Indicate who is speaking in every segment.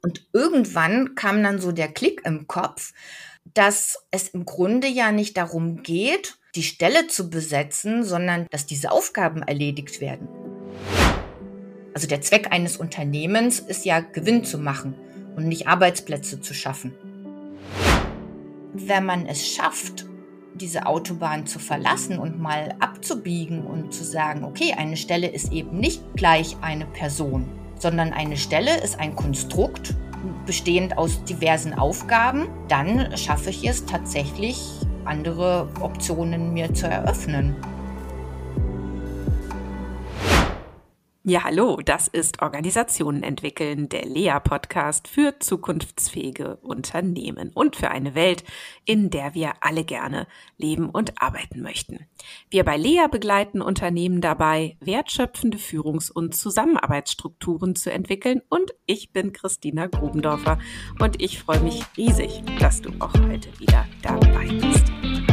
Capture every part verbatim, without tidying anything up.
Speaker 1: Und irgendwann kam dann so der Klick im Kopf, dass es im Grunde ja nicht darum geht, die Stelle zu besetzen, sondern dass diese Aufgaben erledigt werden. Also der Zweck eines Unternehmens ist ja, Gewinn zu machen und nicht Arbeitsplätze zu schaffen. Wenn man es schafft, diese Autobahn zu verlassen und mal abzubiegen und zu sagen, okay, eine Stelle ist eben nicht gleich eine Person, sondern eine Stelle ist ein Konstrukt, bestehend aus diversen Aufgaben, dann schaffe ich es tatsächlich, andere Optionen mir zu eröffnen.
Speaker 2: Ja, hallo, das ist Organisationen entwickeln, der L E A-Podcast für zukunftsfähige Unternehmen und für eine Welt, in der wir alle gerne leben und arbeiten möchten. Wir bei L E A begleiten Unternehmen dabei, wertschöpfende Führungs- und Zusammenarbeitsstrukturen zu entwickeln, und ich bin Christina Grubendorfer und ich freue mich riesig, dass du auch heute wieder dabei bist.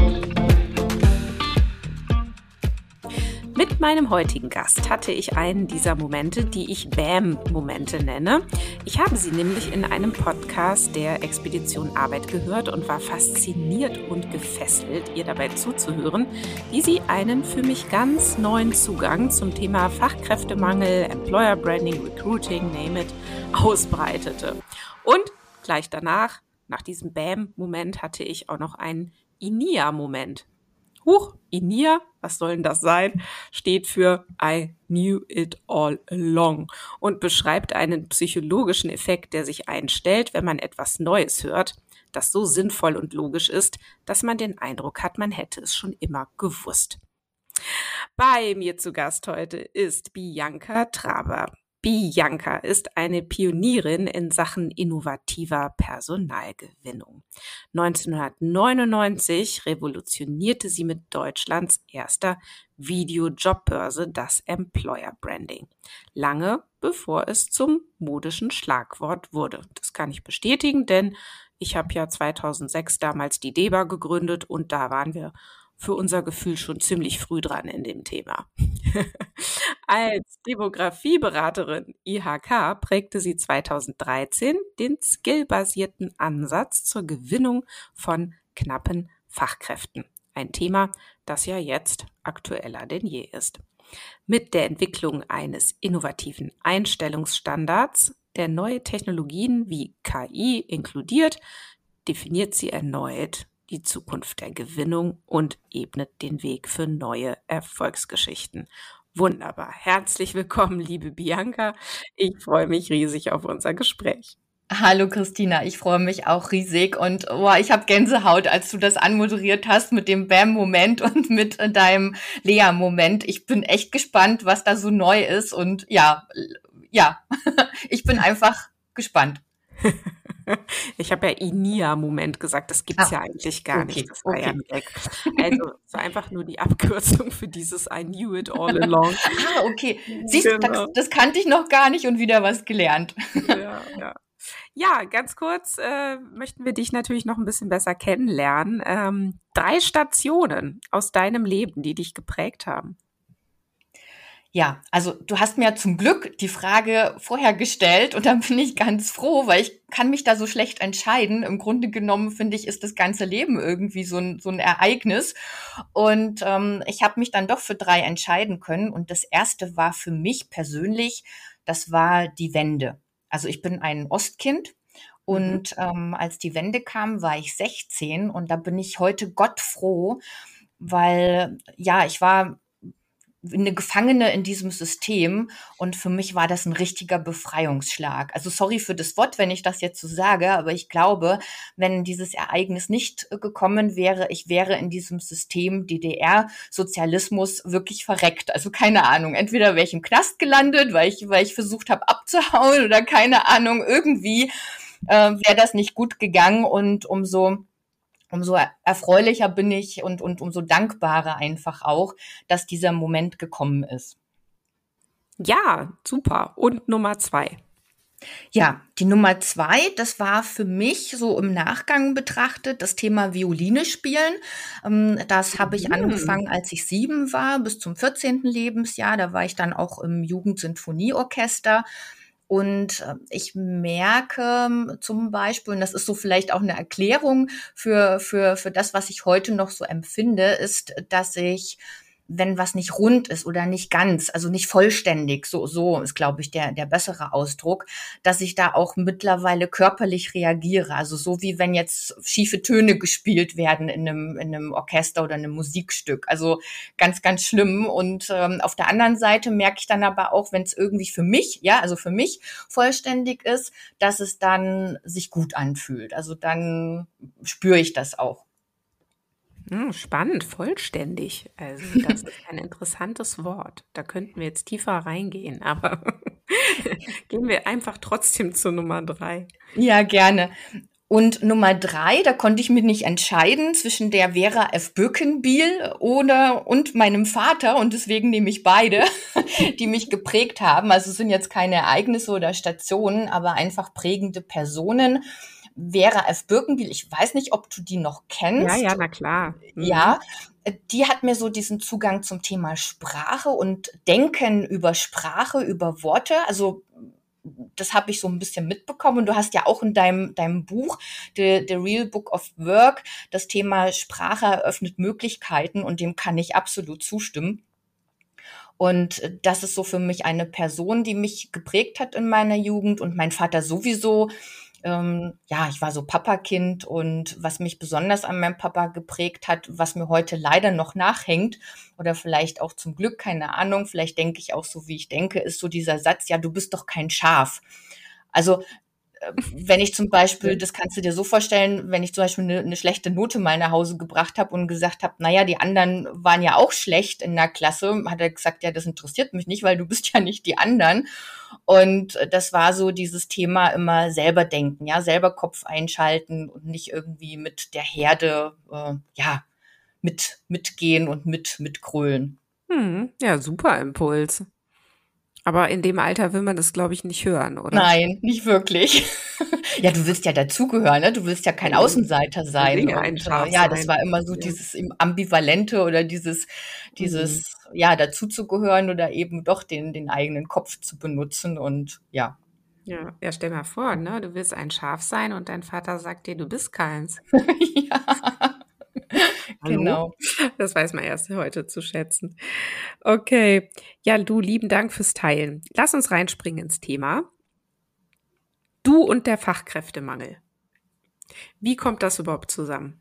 Speaker 2: Mit meinem heutigen Gast hatte ich einen dieser Momente, die ich B A M-Momente nenne. Ich habe sie nämlich in einem Podcast der Expedition Arbeit gehört und war fasziniert und gefesselt, ihr dabei zuzuhören, wie sie einen für mich ganz neuen Zugang zum Thema Fachkräftemangel, Employer Branding, Recruiting, name it, ausbreitete. Und gleich danach, nach diesem B A M-Moment, hatte ich auch noch einen I N I A-Moment. Huch, I N I A, was soll denn das sein? Steht für I knew it all along und beschreibt einen psychologischen Effekt, der sich einstellt, wenn man etwas Neues hört, das so sinnvoll und logisch ist, dass man den Eindruck hat, man hätte es schon immer gewusst. Bei mir zu Gast heute ist Bianca Traber. Bianca ist eine Pionierin in Sachen innovativer Personalgewinnung. neunzehnhundertneunundneunzig revolutionierte sie mit Deutschlands erster Video-Jobbörse das Employer Branding. Lange bevor es zum modischen Schlagwort wurde. Das kann ich bestätigen, denn ich habe ja zweitausendsechs damals die D E B A gegründet und da waren wir für unser Gefühl schon ziemlich früh dran in dem Thema. Als Demografieberaterin I H K prägte sie zweitausenddreizehn den skillbasierten Ansatz zur Gewinnung von knappen Fachkräften. Ein Thema, das ja jetzt aktueller denn je ist. Mit der Entwicklung eines innovativen Einstellungsstandards, der neue Technologien wie K I inkludiert, definiert sie erneut die Zukunft der Gewinnung und ebnet den Weg für neue Erfolgsgeschichten. Wunderbar. Herzlich willkommen, liebe Bianca. Ich freue mich riesig auf unser Gespräch.
Speaker 1: Hallo Christina, ich freue mich auch riesig und oh, ich habe Gänsehaut, als du das anmoderiert hast mit dem B A M-Moment und mit deinem L E A-Moment. Ich bin echt gespannt, was da so neu ist und ja, ja, ich bin einfach gespannt.
Speaker 2: Ich habe ja I N I A-Moment gesagt, das gibt's ah, ja eigentlich gar
Speaker 1: okay,
Speaker 2: nicht. Das war
Speaker 1: okay.
Speaker 2: ja ein Gag. Also es war einfach nur die Abkürzung für dieses I knew it all along.
Speaker 1: Ah, okay. Siehst du, genau. das, das kannte ich noch gar nicht und wieder was gelernt.
Speaker 2: Ja, ja. Ja, ganz kurz äh, möchten wir dich natürlich noch ein bisschen besser kennenlernen. Ähm, drei Stationen aus deinem Leben, die dich geprägt haben.
Speaker 1: Ja, also du hast mir zum Glück die Frage vorher gestellt und dann bin ich ganz froh, weil ich kann mich da so schlecht entscheiden. Im Grunde genommen, finde ich, ist das ganze Leben irgendwie so ein, so ein Ereignis. Und ähm, ich habe mich dann doch für drei entscheiden können. Und das erste war für mich persönlich, das war die Wende. Also ich bin ein Ostkind. Und mhm. ähm, als die Wende kam, war ich sechzehn und da bin ich heute Gott froh, weil ja, ich war eine Gefangene in diesem System und für mich war das ein richtiger Befreiungsschlag. Also sorry für das Wort, wenn ich das jetzt so sage, aber ich glaube, wenn dieses Ereignis nicht gekommen wäre, ich wäre in diesem System D D R-Sozialismus wirklich verreckt. Also keine Ahnung, entweder wäre ich im Knast gelandet, weil ich, weil ich versucht habe abzuhauen oder keine Ahnung, irgendwie äh, wäre das nicht gut gegangen und umso Umso erfreulicher bin ich und, und umso dankbarer einfach auch, dass dieser Moment gekommen ist.
Speaker 2: Ja, super. Und Nummer zwei?
Speaker 1: Ja, die Nummer zwei, das war für mich so im Nachgang betrachtet das Thema Violine spielen. Das habe ich mhm. angefangen, als ich sieben war, bis zum vierzehnten Lebensjahr. Da war ich dann auch im Jugendsinfonieorchester. Und äh, ich merke zum Beispiel, und das ist so vielleicht auch eine Erklärung für, für, für das, was ich heute noch so empfinde, ist, dass ich, wenn was nicht rund ist oder nicht ganz, also nicht vollständig, so, so ist, glaube ich, der, der bessere Ausdruck, dass ich da auch mittlerweile körperlich reagiere. Also so wie wenn jetzt schiefe Töne gespielt werden in einem, in einem Orchester oder einem Musikstück. Also ganz, ganz schlimm. Und ähm, auf der anderen Seite merke ich dann aber auch, wenn es irgendwie für mich, ja, also für mich vollständig ist, dass es dann sich gut anfühlt. Also dann spüre ich das auch.
Speaker 2: Hm, spannend, vollständig. Also das ist ein interessantes Wort. Da könnten wir jetzt tiefer reingehen, aber gehen wir einfach trotzdem zu Nummer drei.
Speaker 1: Ja, gerne. Und Nummer drei, da konnte ich mich nicht entscheiden zwischen der Vera F. Birkenbiel oder und meinem Vater und deswegen nehme ich beide, die mich geprägt haben. Also es sind jetzt keine Ereignisse oder Stationen, aber einfach prägende Personen. Vera F. Birkenbiel, ich weiß nicht, ob du die noch
Speaker 2: Ja, ja,
Speaker 1: kennst.
Speaker 2: na klar.
Speaker 1: Ja,
Speaker 2: Mhm.
Speaker 1: die hat mir so diesen Zugang zum Thema Sprache und Denken über Sprache, über Worte. Also das habe ich so ein bisschen mitbekommen. Und du hast ja auch in deinem, deinem Buch, The, The Real Book of Work, das Thema Sprache eröffnet Möglichkeiten und dem kann ich absolut zustimmen. Und das ist so für mich eine Person, die mich geprägt hat in meiner Jugend und mein Vater sowieso. Ähm, ja, ich war so Papakind und was mich besonders an meinem Papa geprägt hat, was mir heute leider noch nachhängt oder vielleicht auch zum Glück, keine Ahnung, vielleicht denke ich auch so, wie ich denke, ist so dieser Satz, ja, du bist doch kein Schaf. Also wenn ich zum Beispiel,
Speaker 2: Okay.
Speaker 1: das kannst du dir so vorstellen, wenn ich zum Beispiel eine, eine schlechte Note mal nach Hause gebracht habe und gesagt habe, naja, die anderen waren ja auch schlecht in der Klasse, hat er gesagt, ja, das interessiert mich nicht, weil du bist ja nicht die anderen. Und das war so dieses Thema immer selber denken, ja, selber Kopf einschalten und nicht irgendwie mit der Herde, äh, ja, mit, mitgehen und mit, mitgrölen.
Speaker 2: Hm, ja, super Impuls. Aber in dem Alter will man das, glaube ich, nicht hören, oder?
Speaker 1: Nein, nicht wirklich. Ja, du willst ja dazugehören, ne? Du willst ja kein
Speaker 2: Mhm.
Speaker 1: Außenseiter
Speaker 2: Man will
Speaker 1: sein.
Speaker 2: ja ein
Speaker 1: Und äh,
Speaker 2: Schaf
Speaker 1: ja, das
Speaker 2: sein.
Speaker 1: war immer so
Speaker 2: Ja.
Speaker 1: dieses im Ambivalente oder dieses,
Speaker 2: Mhm.
Speaker 1: dieses, ja, dazuzugehören oder eben doch den, den eigenen Kopf zu benutzen. Und ja,
Speaker 2: Ja, ja, stell mal vor, ne, du willst ein Schaf sein und dein Vater sagt dir, du bist keins.
Speaker 1: ja,
Speaker 2: Hallo?
Speaker 1: genau.
Speaker 2: Das weiß man erst heute zu schätzen. Okay. Ja, du, lieben Dank fürs Teilen. Lass uns reinspringen ins Thema. Du und der Fachkräftemangel. Wie kommt das überhaupt zusammen?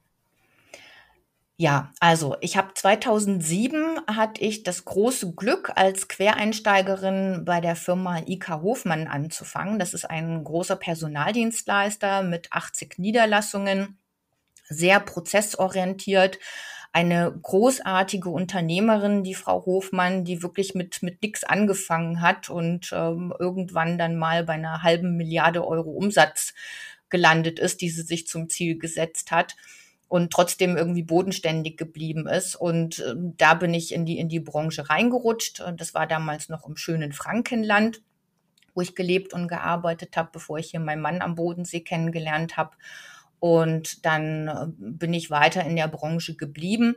Speaker 1: Ja, also ich habe zweitausendsieben hatte ich das große Glück, als Quereinsteigerin bei der Firma I K Hofmann anzufangen. Das ist ein großer Personaldienstleister mit achtzig Niederlassungen, sehr prozessorientiert, eine großartige Unternehmerin, die Frau Hofmann, die wirklich mit mit nix angefangen hat und ähm, irgendwann dann mal bei einer halben Milliarde Euro Umsatz gelandet ist, die sie sich zum Ziel gesetzt hat und trotzdem irgendwie bodenständig geblieben ist. Und ähm, da bin ich in die in die Branche reingerutscht. Und das war damals noch im schönen Frankenland, wo ich gelebt und gearbeitet habe, bevor ich hier meinen Mann am Bodensee kennengelernt habe. Und dann äh, bin ich weiter in der Branche geblieben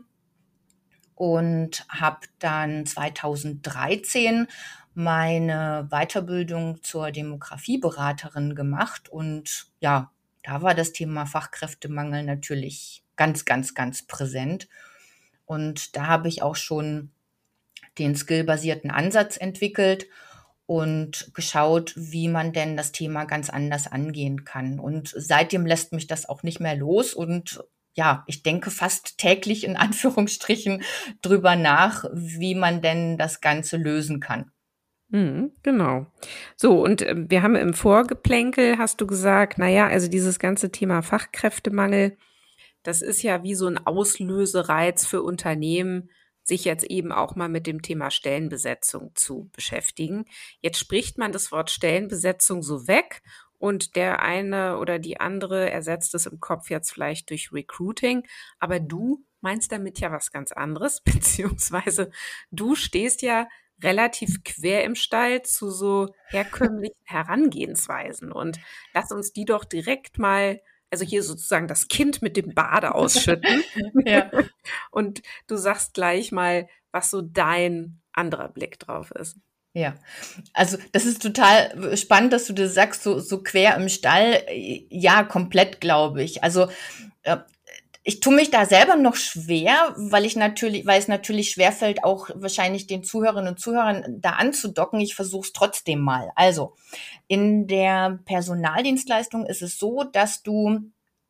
Speaker 1: und habe dann zweitausenddreizehn meine Weiterbildung zur Demografieberaterin gemacht. Und ja, da war das Thema Fachkräftemangel natürlich ganz, ganz, ganz präsent. Und da habe ich auch schon den skillbasierten Ansatz entwickelt und geschaut, wie man denn das Thema ganz anders angehen kann. Und seitdem lässt mich das auch nicht mehr los. Und ja, ich denke fast täglich in Anführungsstrichen drüber nach, wie man denn das Ganze lösen kann.
Speaker 2: Mhm, genau. So, und ähm, wir haben im Vorgeplänkel, hast du gesagt, na ja, also dieses ganze Thema Fachkräftemangel, das ist ja wie so ein Auslösereiz für Unternehmen, sich jetzt eben auch mal mit dem Thema Stellenbesetzung zu beschäftigen. Jetzt spricht man das Wort Stellenbesetzung so weg und der eine oder die andere ersetzt es im Kopf jetzt vielleicht durch Recruiting, aber du meinst damit ja was ganz anderes, beziehungsweise du stehst ja relativ quer im Stall zu so herkömmlichen Herangehensweisen und lass uns die doch direkt mal, also hier sozusagen das Kind mit dem Bade ausschütten.
Speaker 1: Ja.
Speaker 2: Und du sagst gleich mal, was so dein anderer Blick drauf ist.
Speaker 1: Ja, also das ist total spannend, dass du das sagst, so, so quer im Stall. Ja, komplett, glaube ich. Also äh, ich tue mich da selber noch schwer, weil ich natürlich, weil es natürlich schwerfällt, auch wahrscheinlich den Zuhörerinnen und Zuhörern da anzudocken. Ich versuche es trotzdem mal. Also in der Personaldienstleistung ist es so, dass du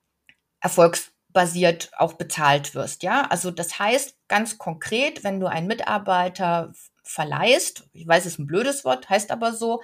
Speaker 1: erfolgsbasiert auch bezahlt wirst. Ja, also das heißt ganz konkret, wenn du einen Mitarbeiter verleihst, ich weiß, es ist ein blödes Wort, heißt aber so,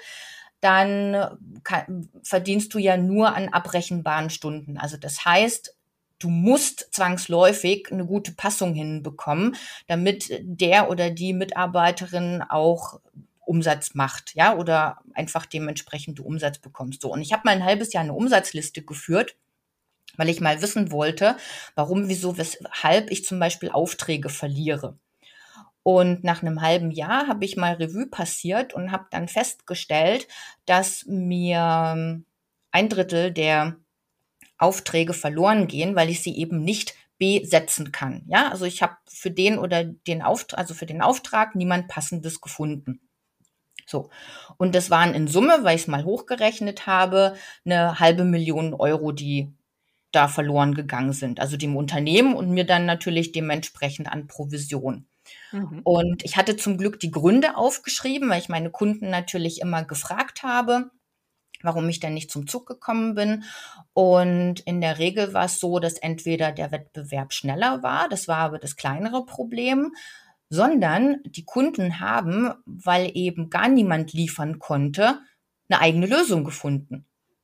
Speaker 1: dann kann, verdienst du ja nur an abrechenbaren Stunden. Also das heißt, du musst zwangsläufig eine gute Passung hinbekommen, damit der oder die Mitarbeiterin auch Umsatz macht, ja, oder einfach dementsprechend du Umsatz bekommst. So, und ich habe mal ein halbes Jahr eine Umsatzliste geführt, weil ich mal wissen wollte, warum, wieso, weshalb ich zum Beispiel Aufträge verliere. Und nach einem halben Jahr habe ich mal Revue passiert und habe dann festgestellt, dass mir ein Drittel der Aufträge verloren gehen, weil ich sie eben nicht besetzen kann. Ja, also ich habe für den oder den Auftrag, also für den Auftrag niemand Passendes gefunden. So. Und das waren in Summe, weil ich es mal hochgerechnet habe, eine halbe Million Euro, die da verloren gegangen sind, also dem Unternehmen und mir dann natürlich dementsprechend an Provision.
Speaker 2: Mhm.
Speaker 1: Und ich hatte zum Glück die Gründe aufgeschrieben, weil ich meine Kunden natürlich immer gefragt habe, warum ich denn nicht zum Zug gekommen bin. Und in der Regel war es so, dass entweder der Wettbewerb schneller war, das war aber das kleinere Problem, sondern die Kunden haben, weil eben gar niemand liefern konnte, eine eigene Lösung gefunden.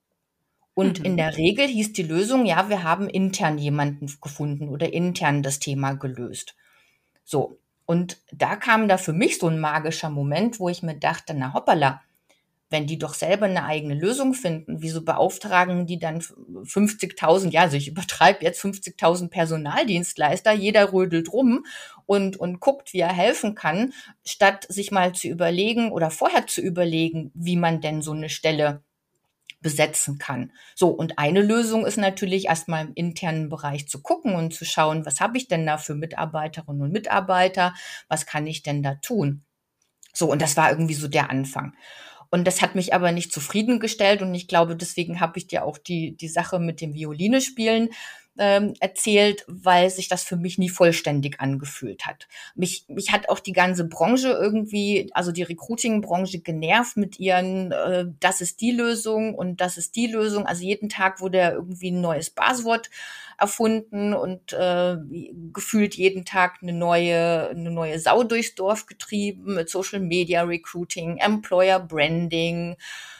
Speaker 1: Und in
Speaker 2: Mhm.
Speaker 1: der Regel hieß die Lösung, ja, wir haben intern jemanden gefunden oder intern das Thema gelöst. So. Und da kam da für mich so ein magischer Moment, wo ich mir dachte, na hoppala, wenn die doch selber eine eigene Lösung finden, wieso beauftragen die dann fünfzigtausend, ja, also ich übertreibe jetzt fünfzigtausend Personaldienstleister, jeder rödelt rum und, und guckt, wie er helfen kann, statt sich mal zu überlegen oder vorher zu überlegen, wie man denn so eine Stelle besetzen kann. So, und eine Lösung ist natürlich erstmal im internen Bereich zu gucken und zu schauen, was habe ich denn da für Mitarbeiterinnen und Mitarbeiter, was kann ich denn da tun? So, und das war irgendwie so der Anfang. Und das hat mich aber nicht zufriedengestellt und ich glaube, deswegen habe ich dir auch die, die Sache mit dem Violine-Spielen ähm, erzählt, weil sich das für mich nie vollständig angefühlt hat. Mich, mich hat auch die ganze Branche irgendwie, also die Recruiting-Branche genervt mit ihren, äh, das ist die Lösung und das ist die Lösung. Also jeden Tag wurde ja irgendwie ein neues Buzzword erfunden und äh, gefühlt jeden Tag eine neue, eine neue Sau durchs Dorf getrieben mit Social Media Recruiting, Employer Branding.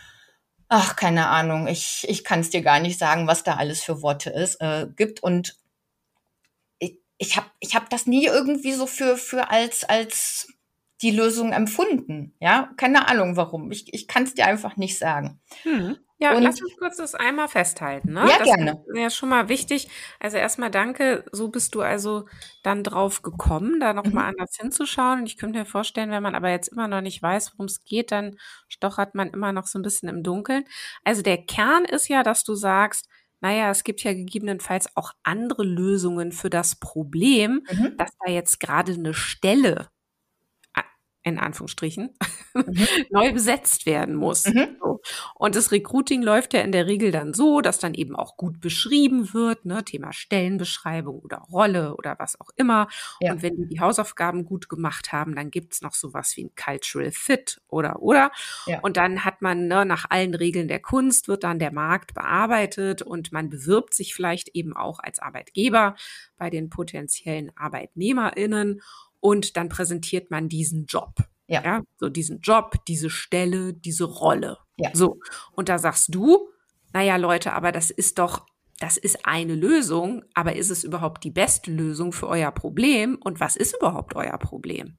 Speaker 1: Ach, keine Ahnung. Ich, ich kann es dir gar nicht sagen, was da alles für Worte ist, äh, gibt. Und ich, ich habe ich hab das nie irgendwie so für, für als, als die Lösung empfunden. Ja, keine Ahnung warum. Ich, ich kann es dir einfach nicht sagen.
Speaker 2: Mhm. Ja,
Speaker 1: Und
Speaker 2: lass uns kurz das einmal festhalten, ne?
Speaker 1: ja,
Speaker 2: Das ist
Speaker 1: gerne.
Speaker 2: ja schon mal wichtig. Also erstmal danke, so bist du also dann drauf gekommen, da noch mal
Speaker 1: Mhm.
Speaker 2: anders hinzuschauen. Und ich könnte mir vorstellen, wenn man aber jetzt immer noch nicht weiß, worum es geht, dann stochert man immer noch so ein bisschen im Dunkeln. Also der Kern ist ja, dass du sagst, na ja, es gibt ja gegebenenfalls auch andere Lösungen für das Problem,
Speaker 1: Mhm.
Speaker 2: dass da jetzt gerade eine Stelle a in Anführungsstrichen,
Speaker 1: Mhm.
Speaker 2: neu besetzt werden muss.
Speaker 1: Mhm.
Speaker 2: So. Und das Recruiting läuft ja in der Regel dann so, dass dann eben auch gut beschrieben wird, ne, Thema Stellenbeschreibung oder Rolle oder was auch immer.
Speaker 1: Ja,
Speaker 2: Und wenn die die Hausaufgaben gut gemacht haben, dann gibt's noch so was wie 'n Cultural Fit oder, oder.
Speaker 1: ja,
Speaker 2: Und dann hat man, ne, nach allen Regeln der Kunst wird dann der Markt bearbeitet und man bewirbt sich vielleicht eben auch als Arbeitgeber bei den potenziellen ArbeitnehmerInnen und dann präsentiert man diesen Job.
Speaker 1: ja,
Speaker 2: Ja, so diesen Job, diese Stelle, diese Rolle.
Speaker 1: ja.
Speaker 2: So. Und da sagst du, na ja, Leute, aber das ist doch, das ist eine Lösung, aber ist es überhaupt die beste Lösung für euer Problem? Und was ist überhaupt euer Problem?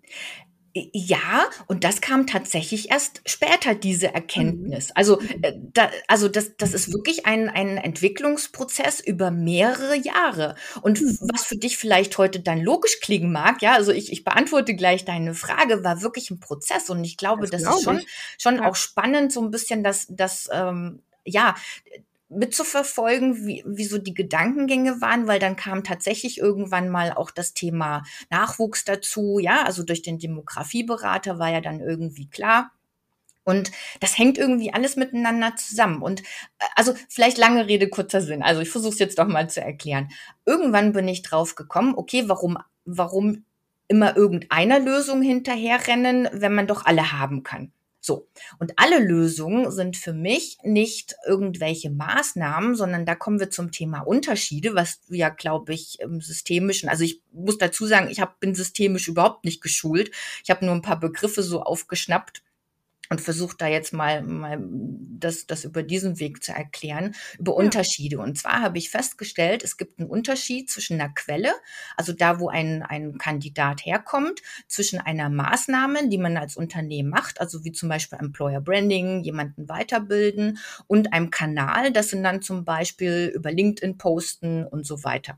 Speaker 1: Ja, und das kam tatsächlich erst später, diese
Speaker 2: Mhm.
Speaker 1: Erkenntnis. Also,
Speaker 2: Mhm.
Speaker 1: äh, da also das das ist wirklich ein ein Entwicklungsprozess über mehrere Jahre. Und f
Speaker 2: Mhm.
Speaker 1: was für dich vielleicht heute dann logisch klingen mag, ja, also ich ich beantworte gleich deine Frage, war wirklich ein Prozess und ich glaube,
Speaker 2: Das
Speaker 1: das ist
Speaker 2: glaube
Speaker 1: schon
Speaker 2: ich.
Speaker 1: schon
Speaker 2: Ja.
Speaker 1: auch spannend, so ein bisschen das das, ähm, ja, mitzuverfolgen, wie, wie so die Gedankengänge waren, weil dann kam tatsächlich irgendwann mal auch das Thema Nachwuchs dazu, ja, also durch den Demografieberater war ja dann irgendwie klar. Und das hängt irgendwie alles miteinander zusammen. Und äh, also vielleicht lange Rede, kurzer Sinn. Also ich versuche es jetzt doch mal zu erklären. Irgendwann bin ich drauf gekommen, okay, warum, warum immer irgendeiner Lösung hinterherrennen, wenn man doch alle haben kann. So. Und alle Lösungen sind für mich nicht irgendwelche Maßnahmen, sondern da kommen wir zum Thema Unterschiede, was du ja, glaube ich, im Systemischen, also ich muss dazu sagen, ich hab, bin systemisch überhaupt nicht geschult. Ich habe nur ein paar Begriffe so aufgeschnappt und versucht da jetzt mal, mal das, das über diesen Weg zu erklären, über
Speaker 2: Ja.
Speaker 1: Unterschiede. Und zwar habe ich festgestellt, es gibt einen Unterschied zwischen einer Quelle, also da, wo ein, ein Kandidat herkommt, zwischen einer Maßnahme, die man als Unternehmen macht, also wie zum Beispiel Employer Branding, jemanden weiterbilden, und einem Kanal, das sind dann zum Beispiel über LinkedIn posten und so weiter.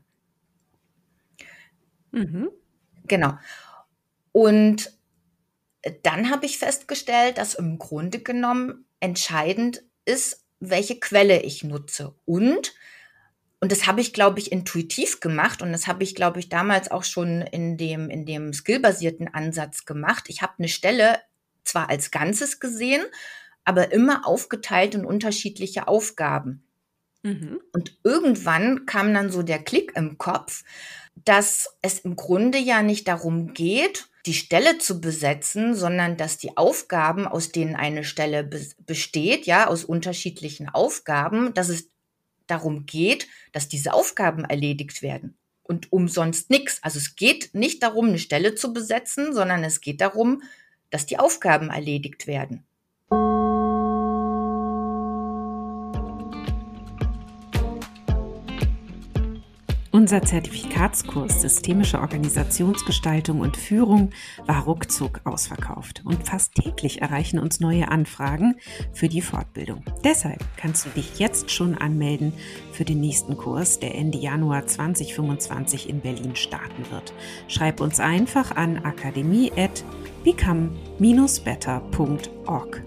Speaker 2: Mhm.
Speaker 1: Genau. Und dann habe ich festgestellt, dass im Grunde genommen entscheidend ist, welche Quelle ich nutze. Und, und das habe ich, glaube ich, intuitiv gemacht und das habe ich, glaube ich, damals auch schon in dem, in dem skillbasierten Ansatz gemacht. Ich habe eine Stelle zwar als Ganzes gesehen, aber immer aufgeteilt in unterschiedliche Aufgaben.
Speaker 2: Mhm.
Speaker 1: Und irgendwann kam dann so der Klick im Kopf, dass es im Grunde ja nicht darum geht, die Stelle zu besetzen, sondern dass die Aufgaben, aus denen eine Stelle be- besteht, ja, aus unterschiedlichen Aufgaben, dass es darum geht, dass diese Aufgaben erledigt werden. Und umsonst nichts. Also es geht nicht darum, eine Stelle zu besetzen, sondern es geht darum, dass die Aufgaben erledigt werden.
Speaker 2: Unser Zertifikatskurs Systemische Organisationsgestaltung und Führung war ruckzuck ausverkauft und fast täglich erreichen uns neue Anfragen für die Fortbildung. Deshalb kannst du dich jetzt schon anmelden für den nächsten Kurs, der Ende Januar zwanzig fünfundzwanzig in Berlin starten wird. Schreib uns einfach an akademie at become dash better punkt org.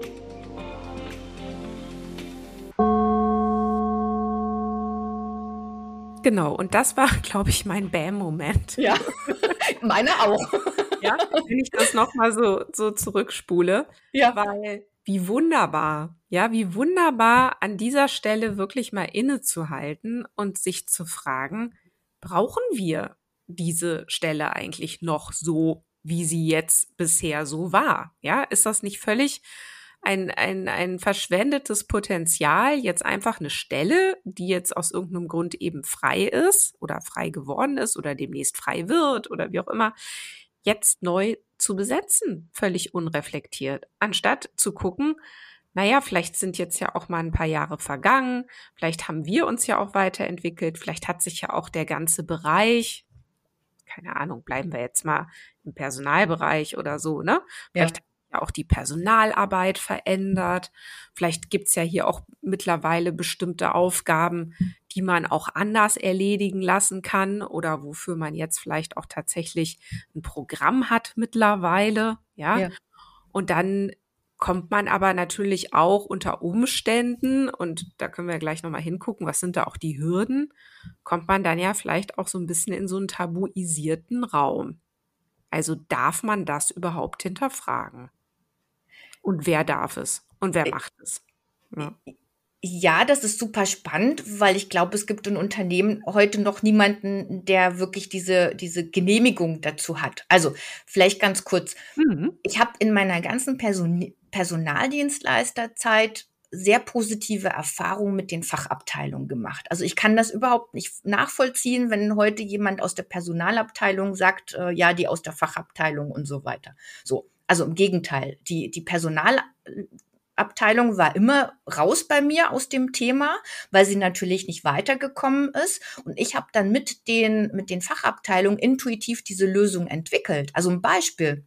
Speaker 2: Genau, und das war, glaube ich, mein Bam-Moment.
Speaker 1: Ja, meine auch.
Speaker 2: Ja, wenn ich das nochmal so, so zurückspule,
Speaker 1: Ja.
Speaker 2: weil wie wunderbar, ja, wie wunderbar an dieser Stelle wirklich mal innezuhalten und sich zu fragen, brauchen wir diese Stelle eigentlich noch so, wie sie jetzt bisher so war? Ja, ist das nicht völlig ein, ein, ein verschwendetes Potenzial, jetzt einfach eine Stelle, die jetzt aus irgendeinem Grund eben frei ist oder frei geworden ist oder demnächst frei wird oder wie auch immer, jetzt neu zu besetzen, völlig unreflektiert, anstatt zu gucken, naja, vielleicht sind jetzt ja auch mal ein paar Jahre vergangen, vielleicht haben wir uns ja auch weiterentwickelt, vielleicht hat sich ja auch der ganze Bereich, keine Ahnung, bleiben wir jetzt mal im Personalbereich oder so, ne? Vielleicht
Speaker 1: Ja.
Speaker 2: hat sich ja auch die Personalarbeit verändert. Vielleicht gibt's ja hier auch mittlerweile bestimmte Aufgaben, die man auch anders erledigen lassen kann oder wofür man jetzt vielleicht auch tatsächlich ein Programm hat mittlerweile, ja?
Speaker 1: Ja.
Speaker 2: Und dann kommt man aber natürlich auch unter Umständen, und da können wir gleich nochmal hingucken, was sind da auch die Hürden, kommt man dann ja vielleicht auch so ein bisschen in so einen tabuisierten Raum. Also darf man das überhaupt hinterfragen? Und wer darf es? Und wer macht es? Ja.
Speaker 1: Ja, das ist super spannend, weil ich glaube, es gibt in Unternehmen heute noch niemanden, der wirklich diese, diese Genehmigung dazu hat. Also vielleicht ganz kurz.
Speaker 2: Mhm.
Speaker 1: Ich habe in meiner ganzen Person Personaldienstleisterzeit sehr positive Erfahrungen mit den Fachabteilungen gemacht. Also ich kann das überhaupt nicht nachvollziehen, wenn heute jemand aus der Personalabteilung sagt, äh, ja, die aus der Fachabteilung und so weiter. So, also im Gegenteil, die, die Personalabteilung war immer raus bei mir aus dem Thema, weil sie natürlich nicht weitergekommen ist. Und ich habe dann mit den, mit den Fachabteilungen intuitiv diese Lösung entwickelt. Also ein Beispiel.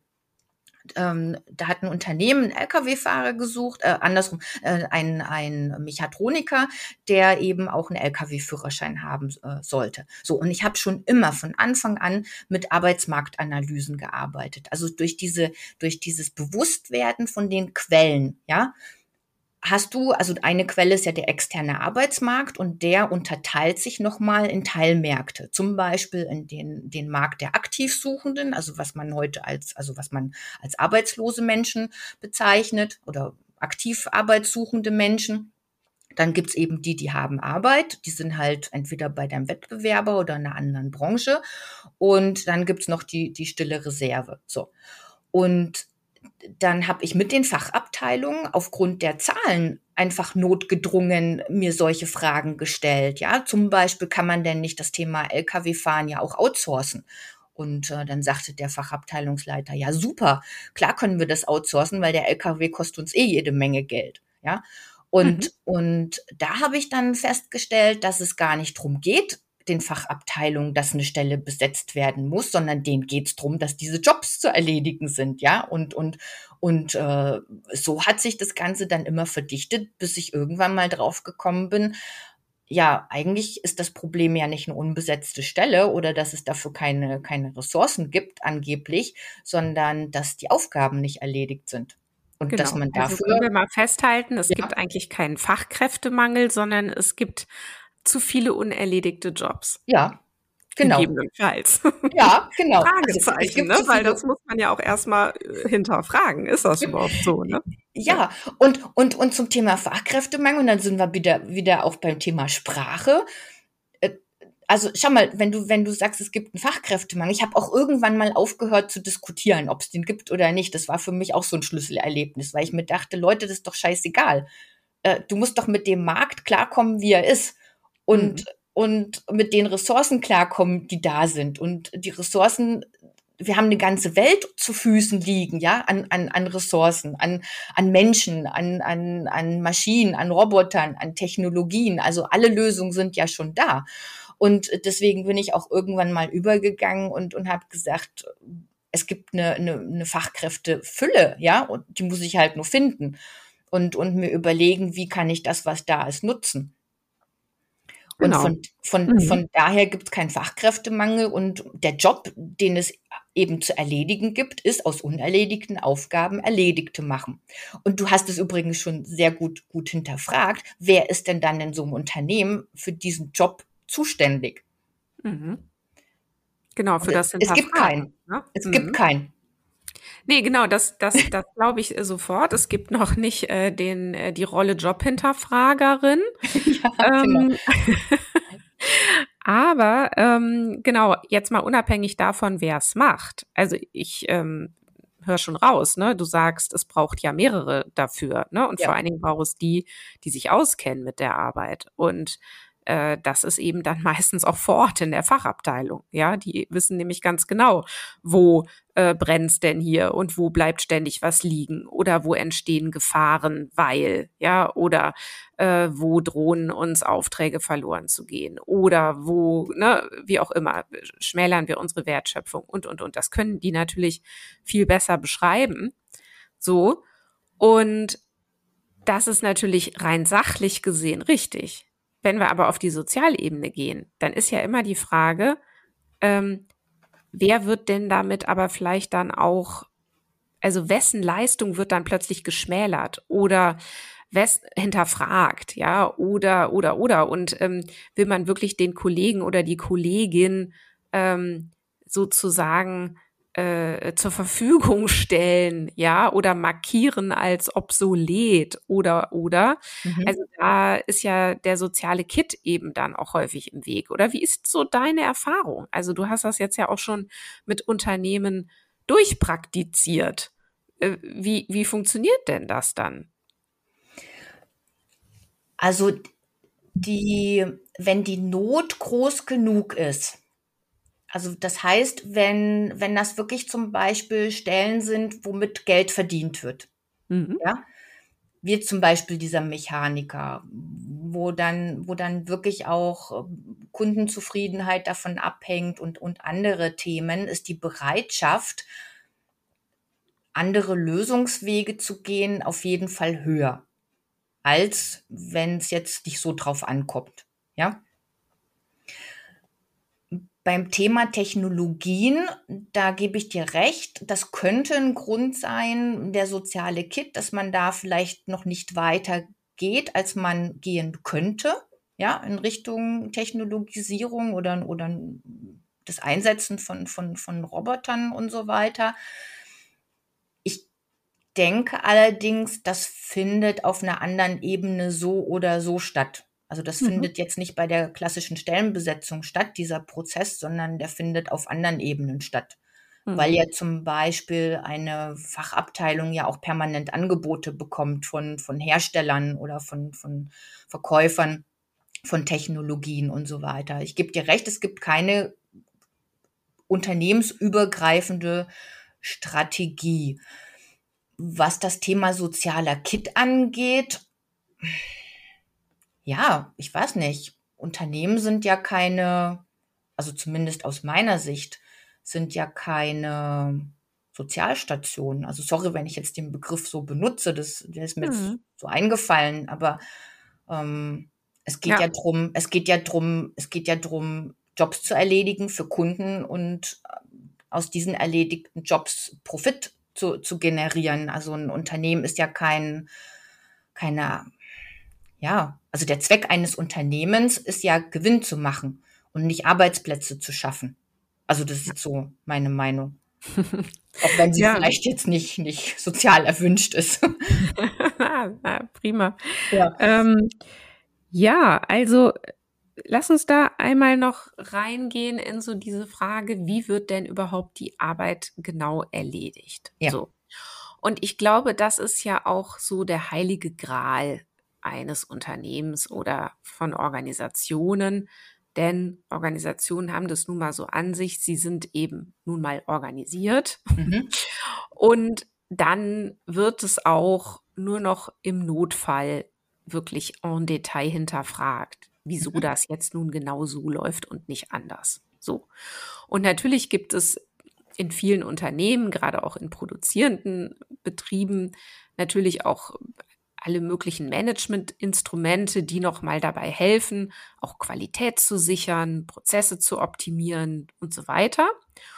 Speaker 1: Ähm, da hat ein Unternehmen einen L K W-Fahrer gesucht, äh, andersrum, äh, ein, ein Mechatroniker, der eben auch einen L K W-Führerschein haben äh, sollte. So, und ich habe schon immer von Anfang an mit Arbeitsmarktanalysen gearbeitet. Also durch diese, durch dieses Bewusstwerden von den Quellen, ja, hast du, also eine Quelle ist ja der externe Arbeitsmarkt und der unterteilt sich nochmal in Teilmärkte. Zum Beispiel in den, den Markt der Aktivsuchenden, also was man heute als, also was man als arbeitslose Menschen bezeichnet oder aktiv arbeitssuchende Menschen. Dann gibt's eben die, die haben Arbeit, die sind halt entweder bei deinem Wettbewerber oder in einer anderen Branche. Und dann gibt's noch die, die stille Reserve. So. Und dann habe ich mit den Fachabteilungen aufgrund der Zahlen einfach notgedrungen mir solche Fragen gestellt. Ja, zum Beispiel kann man denn nicht das Thema L K W-Fahren ja auch outsourcen? Und äh, dann sagte der Fachabteilungsleiter, ja super, klar können wir das outsourcen, weil der L K W kostet uns eh jede Menge Geld. Ja, und,
Speaker 2: Mhm.
Speaker 1: und da habe ich dann festgestellt, dass es gar nicht drum geht, den Fachabteilungen, dass eine Stelle besetzt werden muss, sondern denen geht's drum, dass diese Jobs zu erledigen sind, ja. Und und und äh, so hat sich das Ganze dann immer verdichtet, bis ich irgendwann mal drauf gekommen bin, ja, eigentlich ist das Problem ja nicht eine unbesetzte Stelle oder dass es dafür keine keine Ressourcen gibt angeblich, sondern dass die Aufgaben nicht erledigt sind und dass
Speaker 2: Genau.
Speaker 1: man
Speaker 2: Also können wir
Speaker 1: dafür
Speaker 2: mal festhalten, es
Speaker 1: ja,
Speaker 2: gibt eigentlich keinen Fachkräftemangel, sondern es gibt zu viele unerledigte Jobs.
Speaker 1: ja, genau.
Speaker 2: Gegebenenfalls.
Speaker 1: Ja, genau. Also, es
Speaker 2: Fragezeichen,
Speaker 1: gibt
Speaker 2: ne?
Speaker 1: zu
Speaker 2: Weil
Speaker 1: viele
Speaker 2: das muss man ja auch erst mal, äh, hinterfragen. Ist das überhaupt so, ne? Ja.
Speaker 1: ja, und und und zum Thema Fachkräftemangel, und dann sind wir wieder wieder auch beim Thema Sprache. Äh, also, schau mal, wenn du wenn du sagst, es gibt 'n Fachkräftemangel, ich habe auch irgendwann mal aufgehört zu diskutieren, ob's den gibt oder nicht. Das war für mich auch so 'n Schlüsselerlebnis, weil ich mir dachte: „Leute, das ist doch scheißegal. Äh, du musst doch mit dem Markt klarkommen, wie er ist und
Speaker 2: Mhm.
Speaker 1: und mit den Ressourcen klarkommen, die da sind. Und die Ressourcen, wir haben eine ganze Welt zu Füßen liegen, ja, an an an Ressourcen, an an Menschen, an an an Maschinen, an Robotern, an Technologien. Also, alle Lösungen sind ja schon da. Und deswegen bin ich auch irgendwann mal übergegangen und und habe gesagt, es gibt eine 'ne 'ne Fachkräftefülle, ja, und die muss ich halt nur finden und und mir überlegen, wie kann ich das, was da ist, nutzen. Und
Speaker 2: Genau.
Speaker 1: von von
Speaker 2: Mhm.
Speaker 1: von daher gibt es keinen Fachkräftemangel und der Job, den es eben zu erledigen gibt, ist aus unerledigten Aufgaben erledigte machen. Und du hast es übrigens schon sehr gut gut hinterfragt. Wer ist denn dann in so einem Unternehmen für diesen Job zuständig?
Speaker 2: Mhm. Genau, für
Speaker 1: Und
Speaker 2: das
Speaker 1: es gibt
Speaker 2: Hinterfragen,
Speaker 1: keinen.
Speaker 2: ne?
Speaker 1: Es gibt
Speaker 2: Mhm.
Speaker 1: keinen.
Speaker 2: Ne, genau, das das das glaube ich, äh, sofort. Es gibt noch nicht, äh, den äh, die Rolle Jobhinterfragerin.
Speaker 1: Ja, genau.
Speaker 2: Ähm, aber, ähm, genau, jetzt mal unabhängig davon, wer's macht. Also, ich, ähm, höre schon raus, ne? Du sagst, es braucht ja mehrere dafür, ne? Und vor
Speaker 1: Ja.
Speaker 2: allen Dingen braucht es die, die sich auskennen mit der Arbeit. Und, äh, das ist eben dann meistens auch vor Ort in der Fachabteilung, ja? Die wissen nämlich ganz genau, wo, äh, brennt's denn hier und wo bleibt ständig was liegen oder wo entstehen Gefahren, weil, ja? Oder äh, wo drohen uns Aufträge verloren zu gehen oder wo, ne, wie auch immer, schmälern wir unsere Wertschöpfung und, und, und. Das können die natürlich viel besser beschreiben. So. Und das ist natürlich rein sachlich gesehen richtig. Wenn wir aber auf die Sozialebene gehen, dann ist ja immer die Frage, ähm, wer wird denn damit aber vielleicht dann auch, also wessen Leistung wird dann plötzlich geschmälert oder wes hinterfragt, ja, oder, oder, oder. Und ähm, will man wirklich den Kollegen oder die Kollegin ähm, sozusagen äh, zur Verfügung stellen, ja, oder markieren als obsolet oder, oder.
Speaker 1: Mhm.
Speaker 2: Also da ist ja der soziale Kit eben dann auch häufig im Weg. Oder wie ist so deine Erfahrung? Also du hast das jetzt ja auch schon mit Unternehmen durchpraktiziert. Äh, wie wie funktioniert denn das dann?
Speaker 1: Also, die wenn die Not groß genug ist, also, das heißt, wenn wenn das wirklich zum Beispiel Stellen sind, womit Geld verdient wird,
Speaker 2: Mhm.
Speaker 1: ja? Wie zum Beispiel dieser Mechaniker, wo dann wo dann wirklich auch, ähm, Kundenzufriedenheit davon abhängt und und andere Themen, ist die Bereitschaft, andere Lösungswege zu gehen, auf jeden Fall höher, als wenn es jetzt nicht so drauf ankommt, ja? Beim Thema Technologien, da gebe ich dir recht, das könnte ein Grund sein, der soziale Kit, dass man da vielleicht noch nicht weiter geht, als man gehen könnte, ja, in Richtung Technologisierung oder, oder das Einsetzen von, von, von Robotern und so weiter. Ich denke allerdings, das findet auf einer anderen Ebene so oder so statt. Also das
Speaker 2: Mhm.
Speaker 1: findet jetzt nicht bei der klassischen Stellenbesetzung statt, dieser Prozess, sondern der findet auf anderen Ebenen statt. Weil
Speaker 2: Mhm.
Speaker 1: ja zum Beispiel eine Fachabteilung ja auch permanent Angebote bekommt von, von Herstellern oder von, von Verkäufern von Technologien und so weiter. Ich gebe dir recht, es gibt keine unternehmensübergreifende Strategie. Was das Thema sozialer Kit angeht, ja, ich weiß nicht. Unternehmen sind ja keine, also zumindest aus meiner Sicht, sind ja keine Sozialstationen. Also sorry, wenn ich jetzt den Begriff so benutze, das, der ist mir jetzt
Speaker 2: Mhm.
Speaker 1: so eingefallen, aber ähm, es geht ja
Speaker 2: Ja.
Speaker 1: drum, es geht ja drum, es geht ja drum, Jobs zu erledigen für Kunden und äh, aus diesen erledigten Jobs Profit zu, zu generieren. Also ein Unternehmen ist ja kein, keine, ja, also der Zweck eines Unternehmens ist ja, Gewinn zu machen und nicht Arbeitsplätze zu schaffen. Also das ist
Speaker 2: Ja.
Speaker 1: jetzt so meine Meinung. Auch wenn sie
Speaker 2: Ja.
Speaker 1: vielleicht jetzt nicht, nicht sozial erwünscht ist.
Speaker 2: Ah, prima.
Speaker 1: Ja.
Speaker 2: Ähm, ja, also lass uns da einmal noch reingehen in so diese Frage, wie wird denn überhaupt die Arbeit genau erledigt?
Speaker 1: Ja.
Speaker 2: So. Und ich glaube, das ist ja auch so der heilige Gral eines Unternehmens oder von Organisationen. Denn Organisationen haben das nun mal so an sich, sie sind eben nun mal organisiert.
Speaker 1: Mhm.
Speaker 2: Und dann wird es auch nur noch im Notfall wirklich en Detail hinterfragt, wieso
Speaker 1: Mhm.
Speaker 2: das jetzt nun genau so läuft und nicht anders. So. Und natürlich gibt es in vielen Unternehmen, gerade auch in produzierenden Betrieben, natürlich auch alle möglichen Managementinstrumente, die nochmal dabei helfen, auch Qualität zu sichern, Prozesse zu optimieren und so weiter.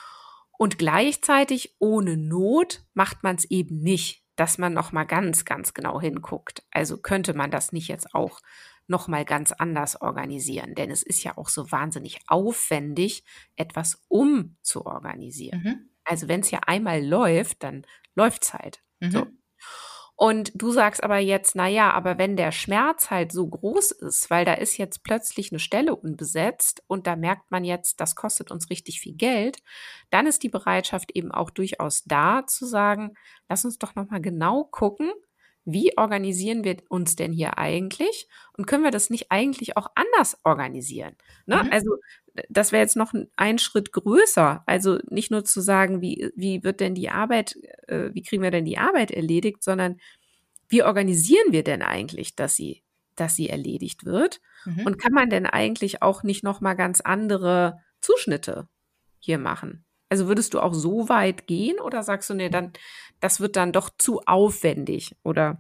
Speaker 2: Und gleichzeitig ohne Not macht man es eben nicht, dass man nochmal ganz, ganz genau hinguckt. Also könnte man das nicht jetzt auch nochmal ganz anders organisieren, denn es ist ja auch so wahnsinnig aufwendig, etwas umzuorganisieren.
Speaker 1: Mhm.
Speaker 2: Also wenn es ja einmal läuft, dann läuft's halt. So.
Speaker 1: Mhm.
Speaker 2: Und du sagst aber jetzt, na ja, aber wenn der Schmerz halt so groß ist, weil da ist jetzt plötzlich eine Stelle unbesetzt und da merkt man jetzt, das kostet uns richtig viel Geld, dann ist die Bereitschaft eben auch durchaus da zu sagen, lass uns doch noch mal genau gucken, wie organisieren wir uns denn hier eigentlich und können wir das nicht eigentlich auch anders organisieren? Ne?
Speaker 1: Mhm.
Speaker 2: Also das wäre jetzt noch ein Schritt größer. Also nicht nur zu sagen, wie, wie wird denn die Arbeit, äh, wie kriegen wir denn die Arbeit erledigt, sondern wie organisieren wir denn eigentlich, dass sie, dass sie erledigt wird?
Speaker 1: Mhm.
Speaker 2: Und kann man denn eigentlich auch nicht noch mal ganz andere Zuschnitte hier machen? Also würdest du auch so weit gehen oder sagst du, nee, dann, das wird dann doch zu aufwendig oder?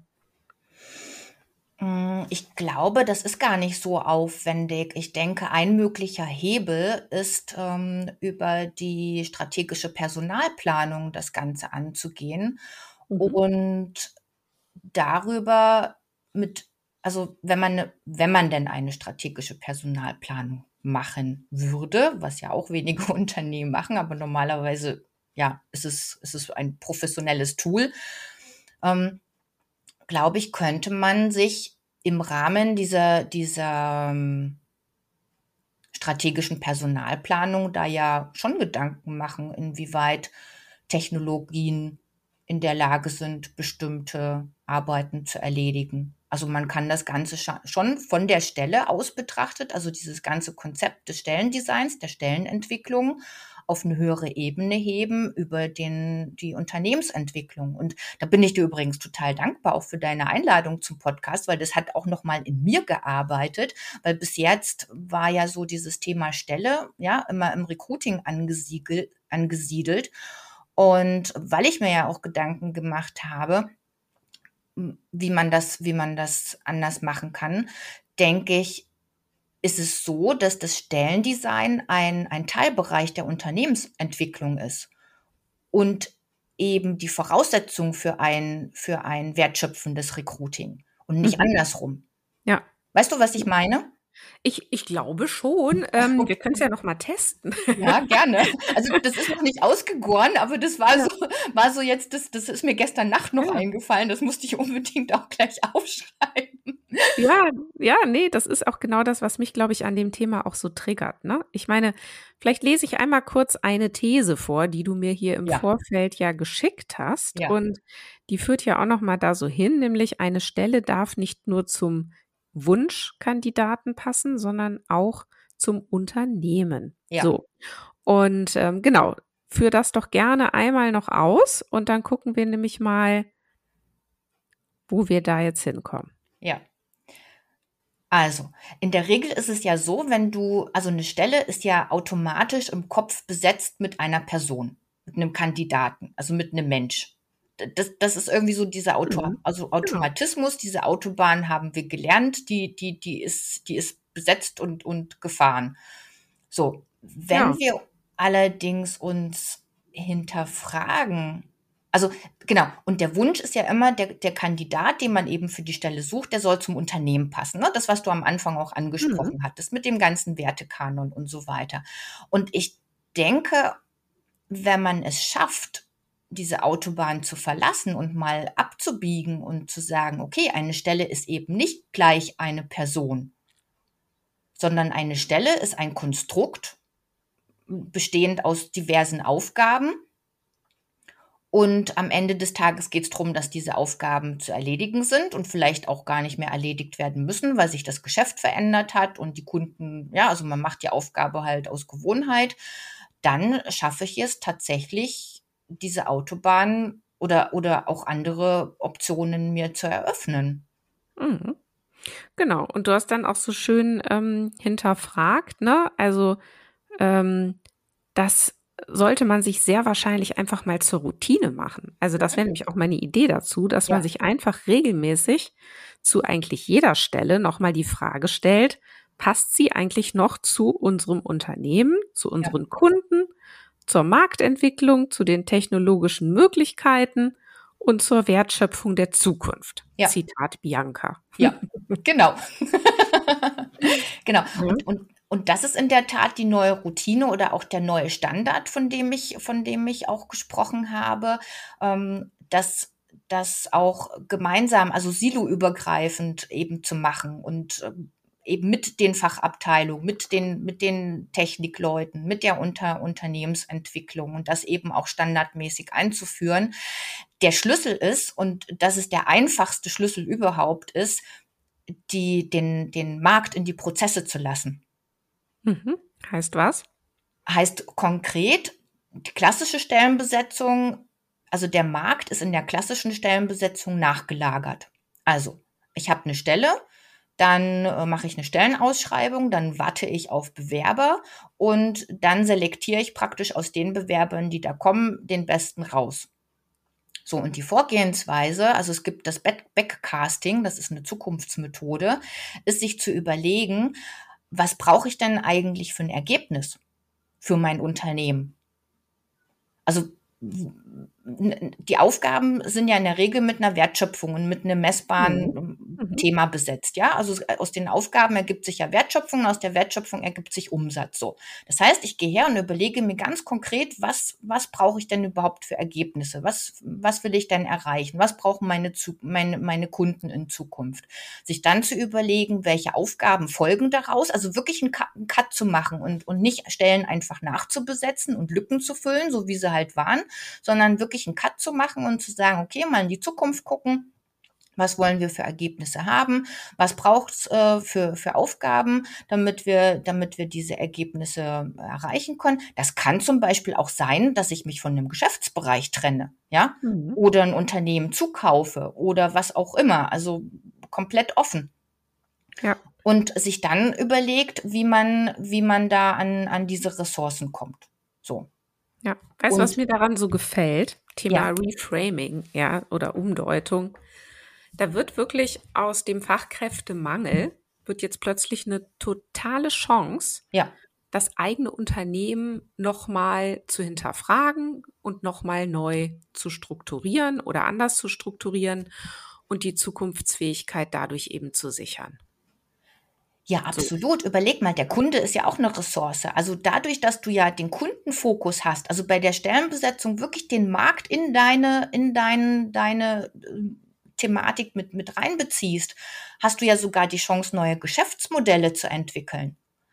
Speaker 1: Mm, Ich glaube, das ist gar nicht so aufwendig. Ich denke, ein möglicher Hebel ist, ähm, über die strategische Personalplanung das Ganze anzugehen
Speaker 2: Mhm.
Speaker 1: und darüber mit, also wenn man, ne- wenn man denn eine strategische Personalplanung machen würde, was ja auch wenige Unternehmen machen, aber normalerweise, ja, ist es, ist es ein professionelles Tool, ähm, glaube ich, könnte man sich im Rahmen dieser, dieser ähm, strategischen Personalplanung da ja schon Gedanken machen, inwieweit Technologien in der Lage sind, bestimmte Arbeiten zu erledigen. Also man kann das Ganze scha- schon von der Stelle aus betrachtet, also dieses ganze Konzept des Stellendesigns, der Stellenentwicklung auf eine höhere Ebene heben über den, die Unternehmensentwicklung. Und da bin ich dir übrigens total dankbar auch für deine Einladung zum Podcast, weil das hat auch nochmal in mir gearbeitet, weil bis jetzt war ja so dieses Thema Stelle, ja, immer im Recruiting angesiedelt, angesiedelt. Und weil ich mir ja auch Gedanken gemacht habe, m, wie man das, wie man das anders machen kann, denke ich, ist es so, dass das Stellendesign ein, ein Teilbereich der Unternehmensentwicklung ist und eben die Voraussetzung für ein, für ein wertschöpfendes Recruiting. und nicht
Speaker 2: Mhm.
Speaker 1: andersrum.
Speaker 2: Ja.
Speaker 1: Weißt du, was ich meine?
Speaker 2: Ich, ich glaube schon. Ähm, wir können es ja noch mal testen.
Speaker 1: Ja, gerne. Also das ist noch nicht ausgegoren, aber das war
Speaker 2: Ja.
Speaker 1: so, war so jetzt, das, das ist mir gestern Nacht noch
Speaker 2: Ja.
Speaker 1: eingefallen. Das musste ich unbedingt auch gleich aufschreiben.
Speaker 2: Ja, ja, nee, das ist auch genau das, was mich, glaube ich, an dem Thema auch so triggert, ne? Ich meine, vielleicht lese ich einmal kurz eine These vor, die du mir hier im
Speaker 1: Ja,
Speaker 2: Vorfeld ja geschickt hast.
Speaker 1: ja,
Speaker 2: Und die führt ja auch noch mal da so hin, nämlich eine Stelle darf nicht nur zum Wunschkandidaten passen, sondern auch zum Unternehmen.
Speaker 1: ja,
Speaker 2: So. Und ähm, genau, führ das doch gerne einmal noch aus und dann gucken wir nämlich mal, wo wir da jetzt hinkommen.
Speaker 1: ja. Also, in der Regel ist es ja so, wenn du, also eine Stelle ist ja automatisch im Kopf besetzt mit einer Person, mit einem Kandidaten, also mit einem Mensch. D- Das, das ist irgendwie so dieser Auto,
Speaker 2: Mhm.
Speaker 1: also
Speaker 2: Genau.
Speaker 1: Automatismus, diese Autobahn haben wir gelernt, die, die, die ist, die ist besetzt und, und gefahren. So, wenn
Speaker 2: Ja.
Speaker 1: wir allerdings uns hinterfragen, also genau, und der Wunsch ist ja immer, der, der Kandidat, den man eben für die Stelle sucht, der soll zum Unternehmen passen. Ne? Das, was du am Anfang auch
Speaker 2: Mhm.
Speaker 1: angesprochen hattest, mit dem ganzen Wertekanon und so weiter. Und ich denke, wenn man es schafft, diese Autobahn zu verlassen und mal abzubiegen und zu sagen, okay, eine Stelle ist eben nicht gleich eine Person, sondern eine Stelle ist ein Konstrukt, bestehend aus diversen Aufgaben. Und am Ende des Tages geht es darum, dass diese Aufgaben zu erledigen sind und vielleicht auch gar nicht mehr erledigt werden müssen, weil sich das Geschäft verändert hat und die Kunden, ja, also man macht die Aufgabe halt aus Gewohnheit. Dann schaffe ich es tatsächlich, diese Autobahn oder, oder auch andere Optionen mir zu eröffnen.
Speaker 2: Mhm. Genau. Und du hast dann auch so schön ähm, hinterfragt, ne? Also ähm, das sollte man sich sehr wahrscheinlich einfach mal zur Routine machen. Also das wäre nämlich auch meine Idee dazu, dass man
Speaker 1: Ja,
Speaker 2: sich einfach regelmäßig zu eigentlich jeder Stelle nochmal die Frage stellt, passt sie eigentlich noch zu unserem Unternehmen, zu
Speaker 1: ja,
Speaker 2: unseren Kunden, zur Marktentwicklung, zu den technologischen Möglichkeiten und zur Wertschöpfung der Zukunft.
Speaker 1: ja,
Speaker 2: Zitat Bianca.
Speaker 1: ja, genau. Genau.
Speaker 2: Ja.
Speaker 1: Und, und, und das ist in der Tat die neue Routine oder auch der neue Standard, von dem ich, von dem ich auch gesprochen habe, ähm, dass das auch gemeinsam, also siloübergreifend eben zu machen und ähm, eben mit den Fachabteilungen, mit den, mit den Technikleuten, mit der Unter Unternehmensentwicklung und das eben auch standardmäßig einzuführen. Der Schlüssel ist, und das ist der einfachste Schlüssel überhaupt ist, die, den, den Markt in die Prozesse zu lassen.
Speaker 2: Mhm. Heißt was?
Speaker 1: Heißt konkret, die klassische Stellenbesetzung, also der Markt ist in der klassischen Stellenbesetzung nachgelagert. Also, ich habe eine Stelle, dann äh, mache ich eine Stellenausschreibung, dann warte ich auf Bewerber und dann selektiere ich praktisch aus den Bewerbern, die da kommen, den besten raus. So, und die Vorgehensweise, also es gibt das Back- Backcasting, das ist eine Zukunftsmethode, ist sich zu überlegen, was brauche ich denn eigentlich für ein Ergebnis für mein Unternehmen? Also die Aufgaben sind ja in der Regel mit einer Wertschöpfung und mit einem
Speaker 2: Mhm.
Speaker 1: messbaren
Speaker 2: Mhm.
Speaker 1: Thema besetzt, ja? Also aus den Aufgaben ergibt sich ja Wertschöpfung, aus der Wertschöpfung ergibt sich Umsatz, so. Das heißt, ich gehe her und überlege mir ganz konkret, was, was brauche ich denn überhaupt für Ergebnisse? Was, was will ich denn erreichen? Was brauchen meine, meine, meine Kunden in Zukunft? Sich dann zu überlegen, welche Aufgaben folgen daraus, also wirklich einen Cut, einen Cut zu machen und, und nicht Stellen einfach nachzubesetzen und Lücken zu füllen, so wie sie halt waren, sondern wirklich einen Cut zu machen und zu sagen, okay, mal in die Zukunft gucken, was wollen wir für Ergebnisse haben, was braucht es äh, für, für Aufgaben, damit wir, damit wir diese Ergebnisse erreichen können. Das kann zum Beispiel auch sein, dass ich mich von einem Geschäftsbereich trenne, ja,
Speaker 2: Mhm.
Speaker 1: oder ein Unternehmen zukaufe oder was auch immer, also komplett offen.
Speaker 2: Ja,
Speaker 1: Und sich dann überlegt, wie man, wie man da an, an diese Ressourcen kommt. So.
Speaker 2: ja. Weißt du, was
Speaker 1: Und
Speaker 2: mir daran so gefällt?
Speaker 1: ja,
Speaker 2: Thema Reframing, ja, oder Umdeutung. Da wird wirklich aus dem Fachkräftemangel wird jetzt plötzlich eine totale Chance,
Speaker 1: ja,
Speaker 2: das eigene Unternehmen nochmal zu hinterfragen und nochmal neu zu strukturieren oder anders zu strukturieren und die Zukunftsfähigkeit dadurch eben zu sichern.
Speaker 1: Ja,
Speaker 2: So.
Speaker 1: absolut. Überleg mal, der Kunde ist ja auch eine Ressource. Also dadurch, dass du ja den Kundenfokus hast, also bei der Stellenbesetzung wirklich den Markt in deine, in dein, deine äh, Thematik mit, mit reinbeziehst, hast du ja sogar die Chance, neue Geschäftsmodelle zu entwickeln.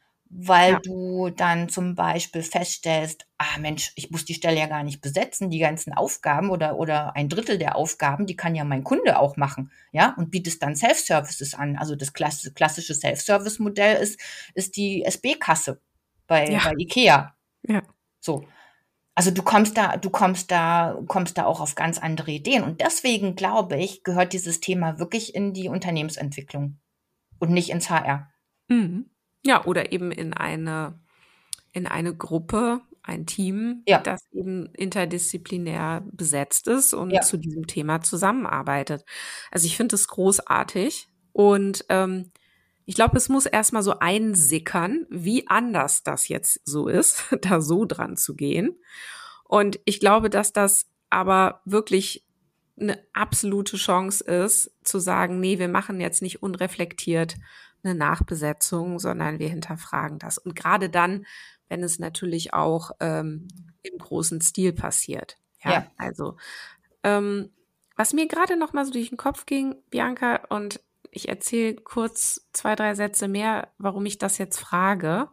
Speaker 1: Weil
Speaker 2: Ja.
Speaker 1: du dann zum Beispiel feststellst, ah Mensch, ich muss die Stelle ja gar nicht besetzen, die ganzen Aufgaben oder, oder ein Drittel der Aufgaben, die kann ja mein Kunde auch machen, ja, und bietest dann Self-Services an. Also das klassische, klassische Self-Service-Modell ist, ist die S B-Kasse bei,
Speaker 2: Ja,
Speaker 1: bei IKEA.
Speaker 2: ja.
Speaker 1: So. Also du kommst da, du kommst da, kommst da auch auf ganz andere Ideen. Und deswegen glaube ich, gehört dieses Thema wirklich in die Unternehmensentwicklung und nicht ins H R.
Speaker 2: Mhm. Ja, oder eben in eine, in eine Gruppe, ein Team,
Speaker 1: Ja,
Speaker 2: das eben interdisziplinär besetzt ist und
Speaker 1: ja,
Speaker 2: zu diesem Thema zusammenarbeitet. Also ich finde es großartig und ähm, ich glaube, es muss erstmal so einsickern, wie anders das jetzt so ist, da so dran zu gehen. Und ich glaube, dass das aber wirklich eine absolute Chance ist, zu sagen, nee, wir machen jetzt nicht unreflektiert eine Nachbesetzung, sondern wir hinterfragen das. Und gerade dann, wenn es natürlich auch ähm, im großen Stil passiert. Ja,
Speaker 1: ja.
Speaker 2: also ähm, was mir gerade noch mal so durch den Kopf ging, Bianca, und ich erzähle kurz zwei, drei Sätze mehr, warum ich das jetzt frage.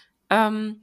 Speaker 2: Ähm,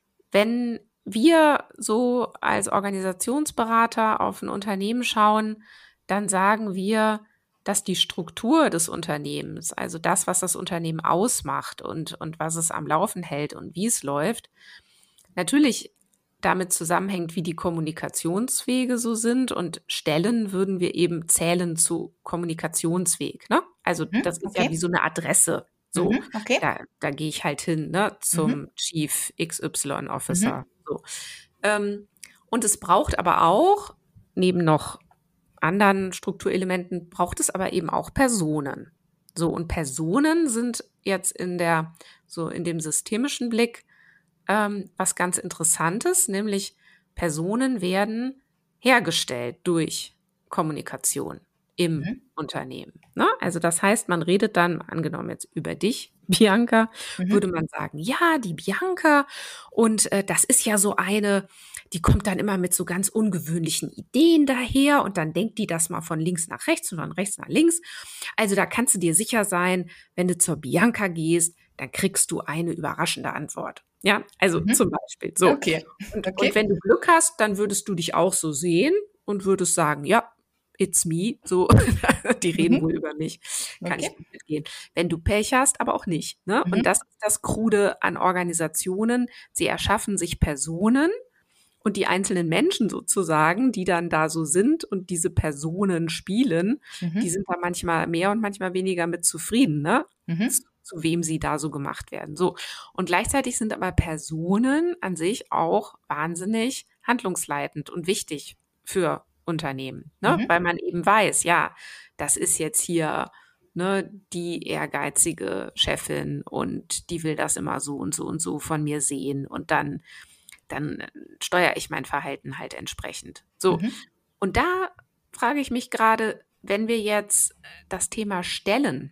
Speaker 2: wenn wir so als Organisationsberater auf ein Unternehmen schauen, dann sagen wir, dass die Struktur des Unternehmens, also das, was das Unternehmen ausmacht und, und was es am Laufen hält und wie es läuft, natürlich damit zusammenhängt, wie die Kommunikationswege so sind, und Stellen würden wir eben zählen zu Kommunikationsweg, ne? Also
Speaker 1: Mhm,
Speaker 2: das ist ja wie
Speaker 1: okay.
Speaker 2: so eine Adresse. So,
Speaker 1: Mhm, okay.
Speaker 2: da, da gehe ich halt hin, ne,
Speaker 1: Mhm,
Speaker 2: zum Chief X Y
Speaker 1: mhm,
Speaker 2: Officer. So. Ähm, und es braucht aber auch, neben noch anderen Strukturelementen, braucht es aber eben auch Personen. So, und Personen sind jetzt in der, so in dem systemischen Blick ähm, was ganz Interessantes, nämlich Personen werden hergestellt durch Kommunikation im
Speaker 1: mhm,
Speaker 2: Unternehmen. Ne? Also das heißt, man redet dann, angenommen jetzt über dich, Bianca, würde
Speaker 1: mhm,
Speaker 2: man sagen, ja, die Bianca, und äh, das ist ja so eine, die kommt dann immer mit so ganz ungewöhnlichen Ideen daher, und dann denkt die das mal von links nach rechts und von rechts nach links. Also da kannst du dir sicher sein, wenn du zur Bianca gehst, dann kriegst du eine überraschende Antwort. Ja, also
Speaker 1: mhm.
Speaker 2: zum Beispiel so.
Speaker 1: Okay,
Speaker 2: Und, und
Speaker 1: okay.
Speaker 2: wenn du Glück hast, dann würdest du dich auch so sehen und würdest sagen, ja, it's me, so, die reden
Speaker 1: Mhm,
Speaker 2: wohl über mich, kann ich
Speaker 1: okay.
Speaker 2: gut mitgehen. Wenn du Pech hast, aber auch nicht, ne? Und
Speaker 1: Mhm,
Speaker 2: das ist das Krude an Organisationen. Sie erschaffen sich Personen, und die einzelnen Menschen sozusagen, die dann da so sind und diese Personen spielen, die
Speaker 1: mhm,
Speaker 2: sind da manchmal mehr und manchmal weniger mit zufrieden, ne?
Speaker 1: mhm,
Speaker 2: Zu, zu wem sie da so gemacht werden. So. Und gleichzeitig sind aber Personen an sich auch wahnsinnig handlungsleitend und wichtig für Unternehmen, ne?
Speaker 1: mhm,
Speaker 2: Weil man eben weiß, ja, das ist jetzt hier, ne, die ehrgeizige Chefin, und die will das immer so und so und so von mir sehen, und dann dann äh, steuere ich mein Verhalten halt entsprechend. So.
Speaker 1: mhm,
Speaker 2: Und da frage ich mich gerade, wenn wir jetzt das Thema Stellen,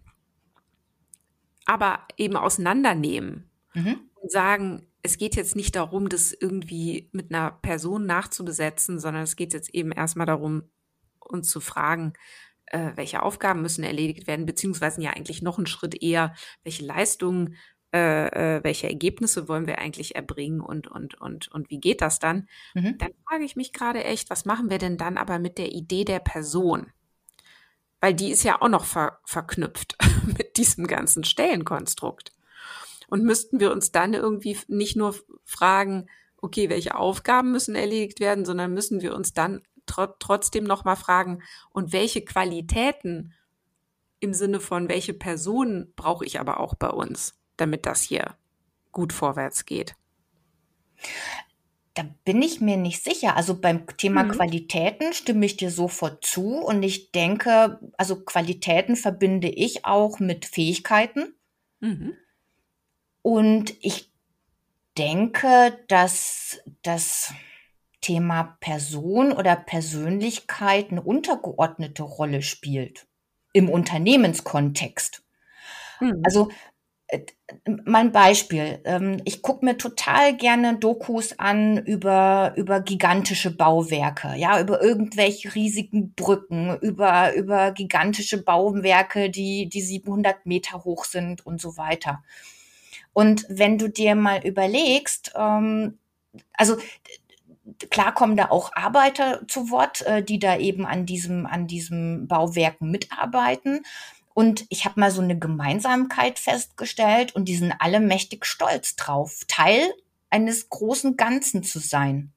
Speaker 2: aber eben auseinandernehmen
Speaker 1: mhm.
Speaker 2: und sagen, es geht jetzt nicht darum, das irgendwie mit einer Person nachzubesetzen, sondern es geht jetzt eben erstmal darum, uns zu fragen, äh, welche Aufgaben müssen erledigt werden, beziehungsweise ja eigentlich noch einen Schritt eher, welche Leistungen, äh, äh, welche Ergebnisse wollen wir eigentlich erbringen, und, und, und, und wie geht das dann?
Speaker 1: Mhm.
Speaker 2: Dann frage ich mich gerade echt, was machen wir denn dann aber mit der Idee der Person? Weil die ist ja auch noch ver verknüpft mit diesem ganzen Stellenkonstrukt. Und müssten wir uns dann irgendwie nicht nur fragen, okay, welche Aufgaben müssen erledigt werden, sondern müssen wir uns dann tro trotzdem noch mal fragen, und welche Qualitäten im Sinne von, welche Personen brauche ich aber auch bei uns, damit das hier gut vorwärts geht.
Speaker 1: Da bin ich mir nicht sicher. Also beim Thema
Speaker 2: Mhm.
Speaker 1: Qualitäten stimme ich dir sofort zu. Und ich denke, also Qualitäten verbinde ich auch mit Fähigkeiten.
Speaker 2: Mhm.
Speaker 1: Und ich denke, dass das Thema Person oder Persönlichkeit eine untergeordnete Rolle spielt. im Unternehmenskontext.
Speaker 2: Mhm.
Speaker 1: Also äh, mein Beispiel, ähm, ich gucke mir total gerne Dokus an über, über gigantische Bauwerke, ja, über irgendwelche riesigen Brücken, über, über gigantische Bauwerke, die, die siebenhundert Meter hoch sind und so weiter. Und wenn du dir mal überlegst, ähm, also klar kommen da auch Arbeiter zu Wort, äh, die da eben an diesem, an diesem Bauwerken mitarbeiten. Und ich habe mal so eine Gemeinsamkeit festgestellt und die sind alle mächtig stolz drauf, Teil eines großen Ganzen zu sein.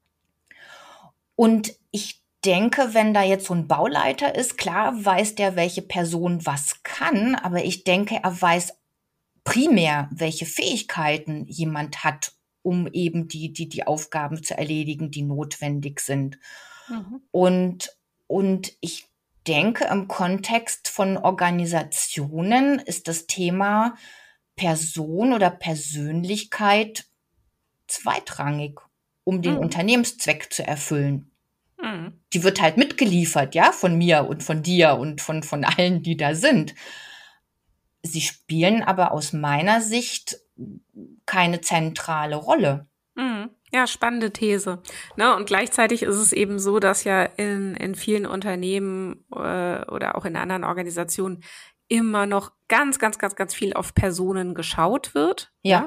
Speaker 1: Und ich denke, wenn da jetzt so ein Bauleiter ist, klar weiß der, welche Person was kann, aber ich denke, er weiß primär, welche Fähigkeiten jemand hat, um eben die, die, die Aufgaben zu erledigen, die notwendig sind.
Speaker 2: Mhm.
Speaker 1: Und, und ich denke, im Kontext von Organisationen ist das Thema Person oder Persönlichkeit zweitrangig, um den
Speaker 2: Mhm.
Speaker 1: Unternehmenszweck zu erfüllen.
Speaker 2: Mhm.
Speaker 1: Die wird halt mitgeliefert, ja, von mir und von dir und von, von allen, die da sind. Sie spielen aber aus meiner Sicht keine zentrale Rolle.
Speaker 2: Mhm. Ja, spannende These. Ne? Und gleichzeitig ist es eben so, dass ja in, in vielen Unternehmen äh, oder auch in anderen Organisationen immer noch ganz, ganz, ganz, ganz viel auf Personen geschaut wird.
Speaker 1: Ja,
Speaker 2: Ja.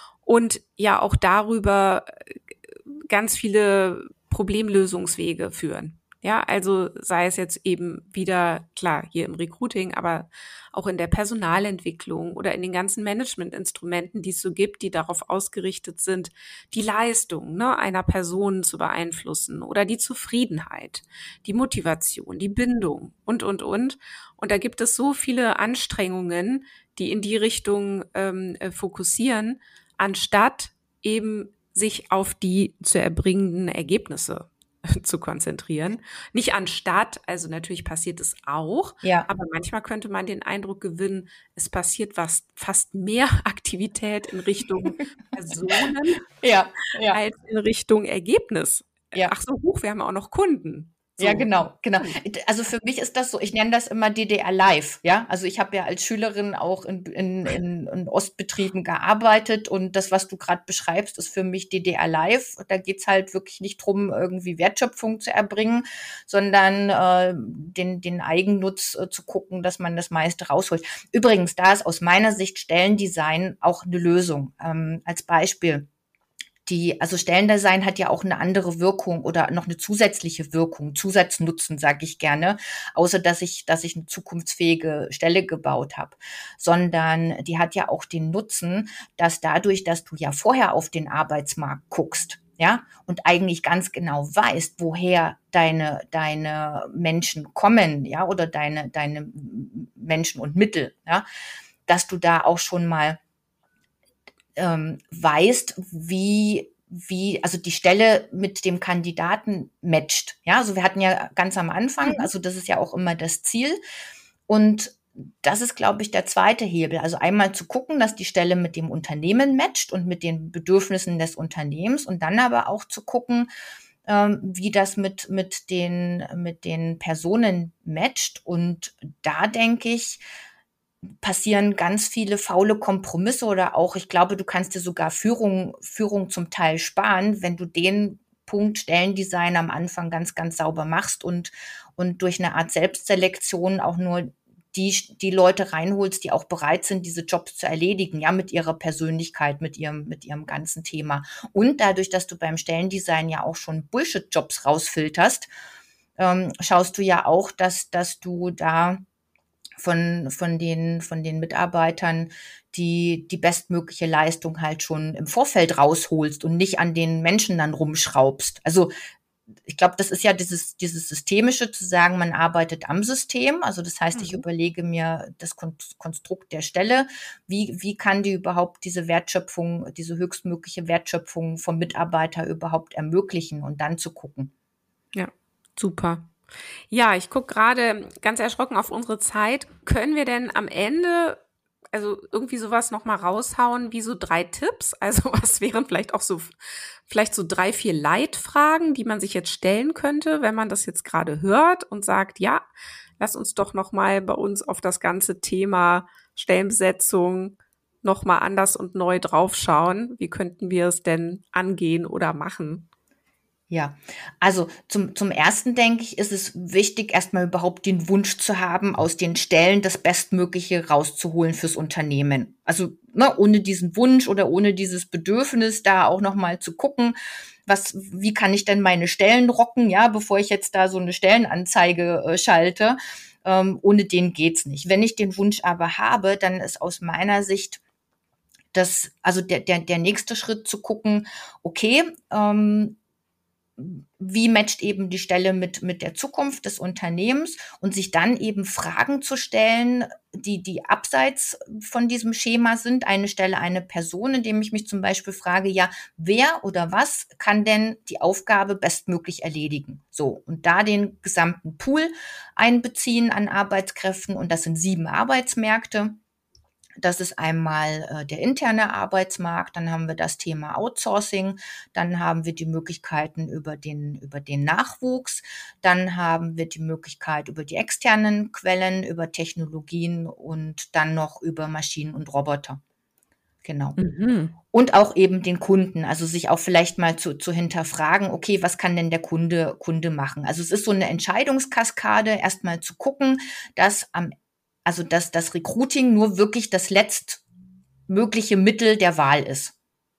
Speaker 2: Und ja auch darüber äh, ganz viele Problemlösungswege führen. Ja, also sei es jetzt eben wieder, klar, hier im Recruiting, aber auch in der Personalentwicklung oder in den ganzen Managementinstrumenten, die es so gibt, die darauf ausgerichtet sind, die Leistung, ne, einer Person zu beeinflussen oder die Zufriedenheit, die Motivation, die Bindung und, und, und. Und da gibt es so viele Anstrengungen, die in die Richtung ähm, äh, fokussieren, anstatt eben sich auf die zu erbringenden Ergebnisse zu konzentrieren. Nicht anstatt, also natürlich passiert es auch,
Speaker 1: ja,
Speaker 2: aber manchmal könnte man den Eindruck gewinnen, es passiert was, fast mehr Aktivität in Richtung Personen
Speaker 1: ja, ja,
Speaker 2: als in Richtung Ergebnis.
Speaker 1: ja.
Speaker 2: Ach so, huch, wir haben auch noch Kunden.
Speaker 1: Ja,
Speaker 2: So.
Speaker 1: genau, genau.
Speaker 2: Hm.
Speaker 1: Also für mich ist das so, ich nenne das immer D D R Live, ja. Also ich habe ja als Schülerin auch in, in, in, in Ostbetrieben gearbeitet und das, was du gerade beschreibst, ist für mich D D R Live. Da geht's halt wirklich nicht drum, irgendwie Wertschöpfung zu erbringen, sondern äh, den, den Eigennutz äh, zu gucken, dass man das meiste rausholt. Übrigens, da ist aus meiner Sicht Stellendesign auch eine Lösung. Ähm, als Beispiel. Die, also Stellendesign hat ja auch eine andere Wirkung oder noch eine zusätzliche Wirkung, Zusatznutzen, sage ich gerne, außer dass ich, dass ich eine zukunftsfähige Stelle gebaut habe, sondern die hat ja auch den Nutzen, dass dadurch, dass du ja vorher auf den Arbeitsmarkt guckst, ja, und eigentlich ganz genau weißt, woher deine, deine Menschen kommen, ja, oder deine, deine Menschen und Mittel, ja, dass du da auch schon mal ähm, weißt, wie wie also die Stelle mit dem Kandidaten matcht. Ja, also wir hatten ja ganz am Anfang,
Speaker 2: Mhm.
Speaker 1: also das ist ja auch immer das Ziel. Und das ist, glaube ich, der zweite Hebel. Also einmal zu gucken, dass die Stelle mit dem Unternehmen matcht und mit den Bedürfnissen des Unternehmens und dann aber auch zu gucken, ähm, wie das mit, mit den, mit den Personen matcht. Und da denke ich, passieren ganz viele faule Kompromisse oder auch, ich glaube, du kannst dir sogar Führung, Führung zum Teil sparen, wenn du den Punkt Stellendesign am Anfang ganz, ganz sauber machst und, und durch eine Art Selbstselektion auch nur die, die Leute reinholst, die auch bereit sind, diese Jobs zu erledigen, ja, mit ihrer Persönlichkeit, mit ihrem, mit ihrem ganzen Thema. Und dadurch, dass du beim Stellendesign ja auch schon Bullshit-Jobs rausfilterst, ähm, schaust du ja auch, dass, dass du da von, von den, von den Mitarbeitern die, die bestmögliche Leistung halt schon im Vorfeld rausholst und nicht an den Menschen dann rumschraubst. Also, ich glaube, das ist ja dieses, dieses Systemische zu sagen, man arbeitet am System. Also, das heißt, ich
Speaker 2: Mhm.
Speaker 1: überlege mir das Konstrukt der Stelle. Wie, wie kann die überhaupt diese Wertschöpfung, diese höchstmögliche Wertschöpfung vom Mitarbeiter überhaupt ermöglichen und dann zu gucken.
Speaker 2: Ja, super. Ja, ich gucke gerade ganz erschrocken auf unsere Zeit. Können wir denn am Ende also irgendwie sowas nochmal raushauen, wie so drei Tipps? Also was wären vielleicht auch so, vielleicht so drei, vier Leitfragen, die man sich jetzt stellen könnte, wenn man das jetzt gerade hört und sagt, ja, lass uns doch nochmal bei uns auf das ganze Thema Stellenbesetzung nochmal anders und neu draufschauen. Wie könnten wir es denn angehen oder machen?
Speaker 1: Ja, also zum, zum ersten denke ich, ist es wichtig, erstmal überhaupt den Wunsch zu haben, aus den Stellen das Bestmögliche rauszuholen fürs Unternehmen. Also ne, ohne diesen Wunsch oder ohne dieses Bedürfnis, da auch nochmal zu gucken, was, wie kann ich denn meine Stellen rocken, ja, bevor ich jetzt da so eine Stellenanzeige äh, schalte. Ähm, ohne den geht's nicht. Wenn ich den Wunsch aber habe, dann ist aus meiner Sicht das, also der, der, der nächste Schritt zu gucken, okay, ähm, wie matcht eben die Stelle mit, mit der Zukunft des Unternehmens und sich dann eben Fragen zu stellen, die, die abseits von diesem Schema sind. Eine Stelle, eine Person, indem ich mich zum Beispiel frage, ja, wer oder was kann denn die Aufgabe bestmöglich erledigen? So. Und da den gesamten Pool einbeziehen an Arbeitskräften, und das sind sieben Arbeitsmärkte. Das ist einmal äh, der interne Arbeitsmarkt, dann haben wir das Thema Outsourcing, dann haben wir die Möglichkeiten über den, über den Nachwuchs, dann haben wir die Möglichkeit über die externen Quellen, über Technologien und dann noch über Maschinen und Roboter. Genau. Mhm. Und auch eben den Kunden, also sich auch vielleicht mal zu, zu hinterfragen, okay, was kann denn der Kunde, Kunde machen? Also es ist so eine Entscheidungskaskade, erstmal zu gucken, dass am Also, dass das Recruiting nur wirklich das letztmögliche Mittel der Wahl ist.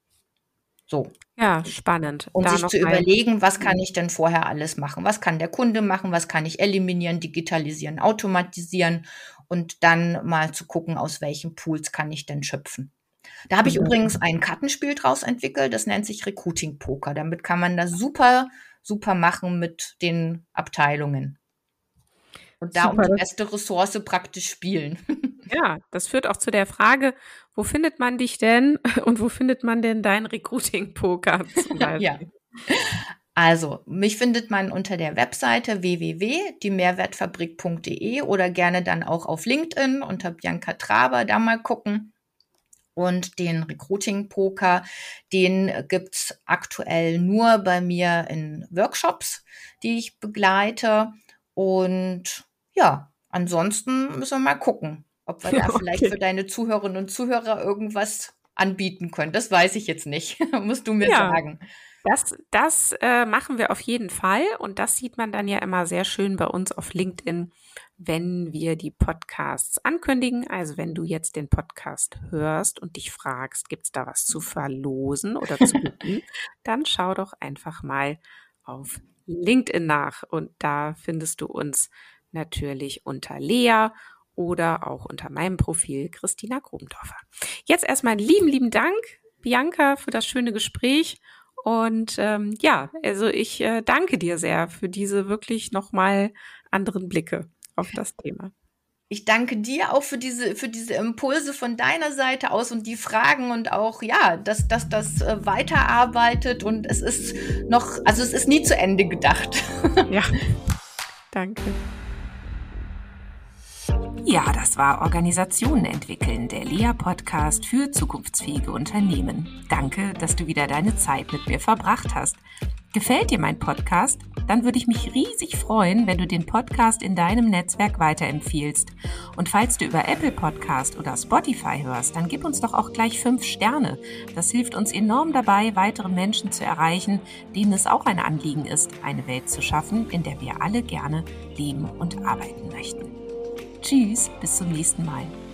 Speaker 1: So.
Speaker 2: Ja, spannend.
Speaker 1: Um
Speaker 2: Da
Speaker 1: sich
Speaker 2: noch
Speaker 1: zu
Speaker 2: mal-
Speaker 1: überlegen, was kann ich denn vorher alles machen? Was kann der Kunde machen? Was kann ich eliminieren, digitalisieren, automatisieren? Und dann mal zu gucken, aus welchen Pools kann ich denn schöpfen. Da habe ich
Speaker 2: Mhm.
Speaker 1: übrigens ein Kartenspiel draus entwickelt, das nennt sich Recruiting Poker. Damit kann man das super, super machen mit den Abteilungen. Und da um
Speaker 2: Super,
Speaker 1: die
Speaker 2: das-
Speaker 1: beste Ressource praktisch spielen.
Speaker 2: Ja, das führt auch zu der Frage, wo findet man dich denn und wo findet man denn dein Recruiting-Poker zum Beispiel?
Speaker 1: Ja. Also, mich findet man unter der Webseite w w w punkt die mehrwertfabrik punkt d e oder gerne dann auch auf LinkedIn unter Bianca Traber, da mal gucken. Und den Recruiting-Poker, den gibt's aktuell nur bei mir in Workshops, die ich begleite. Und ja, ansonsten müssen wir mal gucken, ob wir da vielleicht
Speaker 2: Okay.
Speaker 1: für deine Zuhörerinnen und Zuhörer irgendwas anbieten können. Das weiß ich jetzt nicht. Musst du mir
Speaker 2: Ja.
Speaker 1: sagen.
Speaker 2: Das, das äh, machen wir auf jeden Fall und das sieht man dann ja immer sehr schön bei uns auf LinkedIn, wenn wir die Podcasts ankündigen. Also wenn du jetzt den Podcast hörst und dich fragst, gibt es da was zu verlosen oder zu gewinnen, dann schau doch einfach mal auf LinkedIn nach und da findest du uns natürlich unter Lea oder auch unter meinem Profil Christina Grubendorfer. Jetzt erstmal lieben, lieben Dank, Bianca, für das schöne Gespräch. Und ähm, ja, also ich äh, danke dir sehr für diese wirklich nochmal anderen Blicke auf das Thema.
Speaker 1: Ich danke dir auch für diese, für diese Impulse von deiner Seite aus und die Fragen und auch, ja, dass, dass das äh, weiterarbeitet und es ist noch, also es ist nie zu Ende gedacht.
Speaker 2: Ja, danke.
Speaker 3: Ja, das war Organisationen entwickeln, der Lea Podcast für zukunftsfähige Unternehmen. Danke, dass du wieder deine Zeit mit mir verbracht hast. Gefällt dir mein Podcast? Dann würde ich mich riesig freuen, wenn du den Podcast in deinem Netzwerk weiterempfiehlst. Und falls du über Apple Podcast oder Spotify hörst, dann gib uns doch auch gleich fünf Sterne. Das hilft uns enorm dabei, weitere Menschen zu erreichen, denen es auch ein Anliegen ist, eine Welt zu schaffen, in der wir alle gerne leben und arbeiten möchten. Tschüss, bis zum nächsten Mal.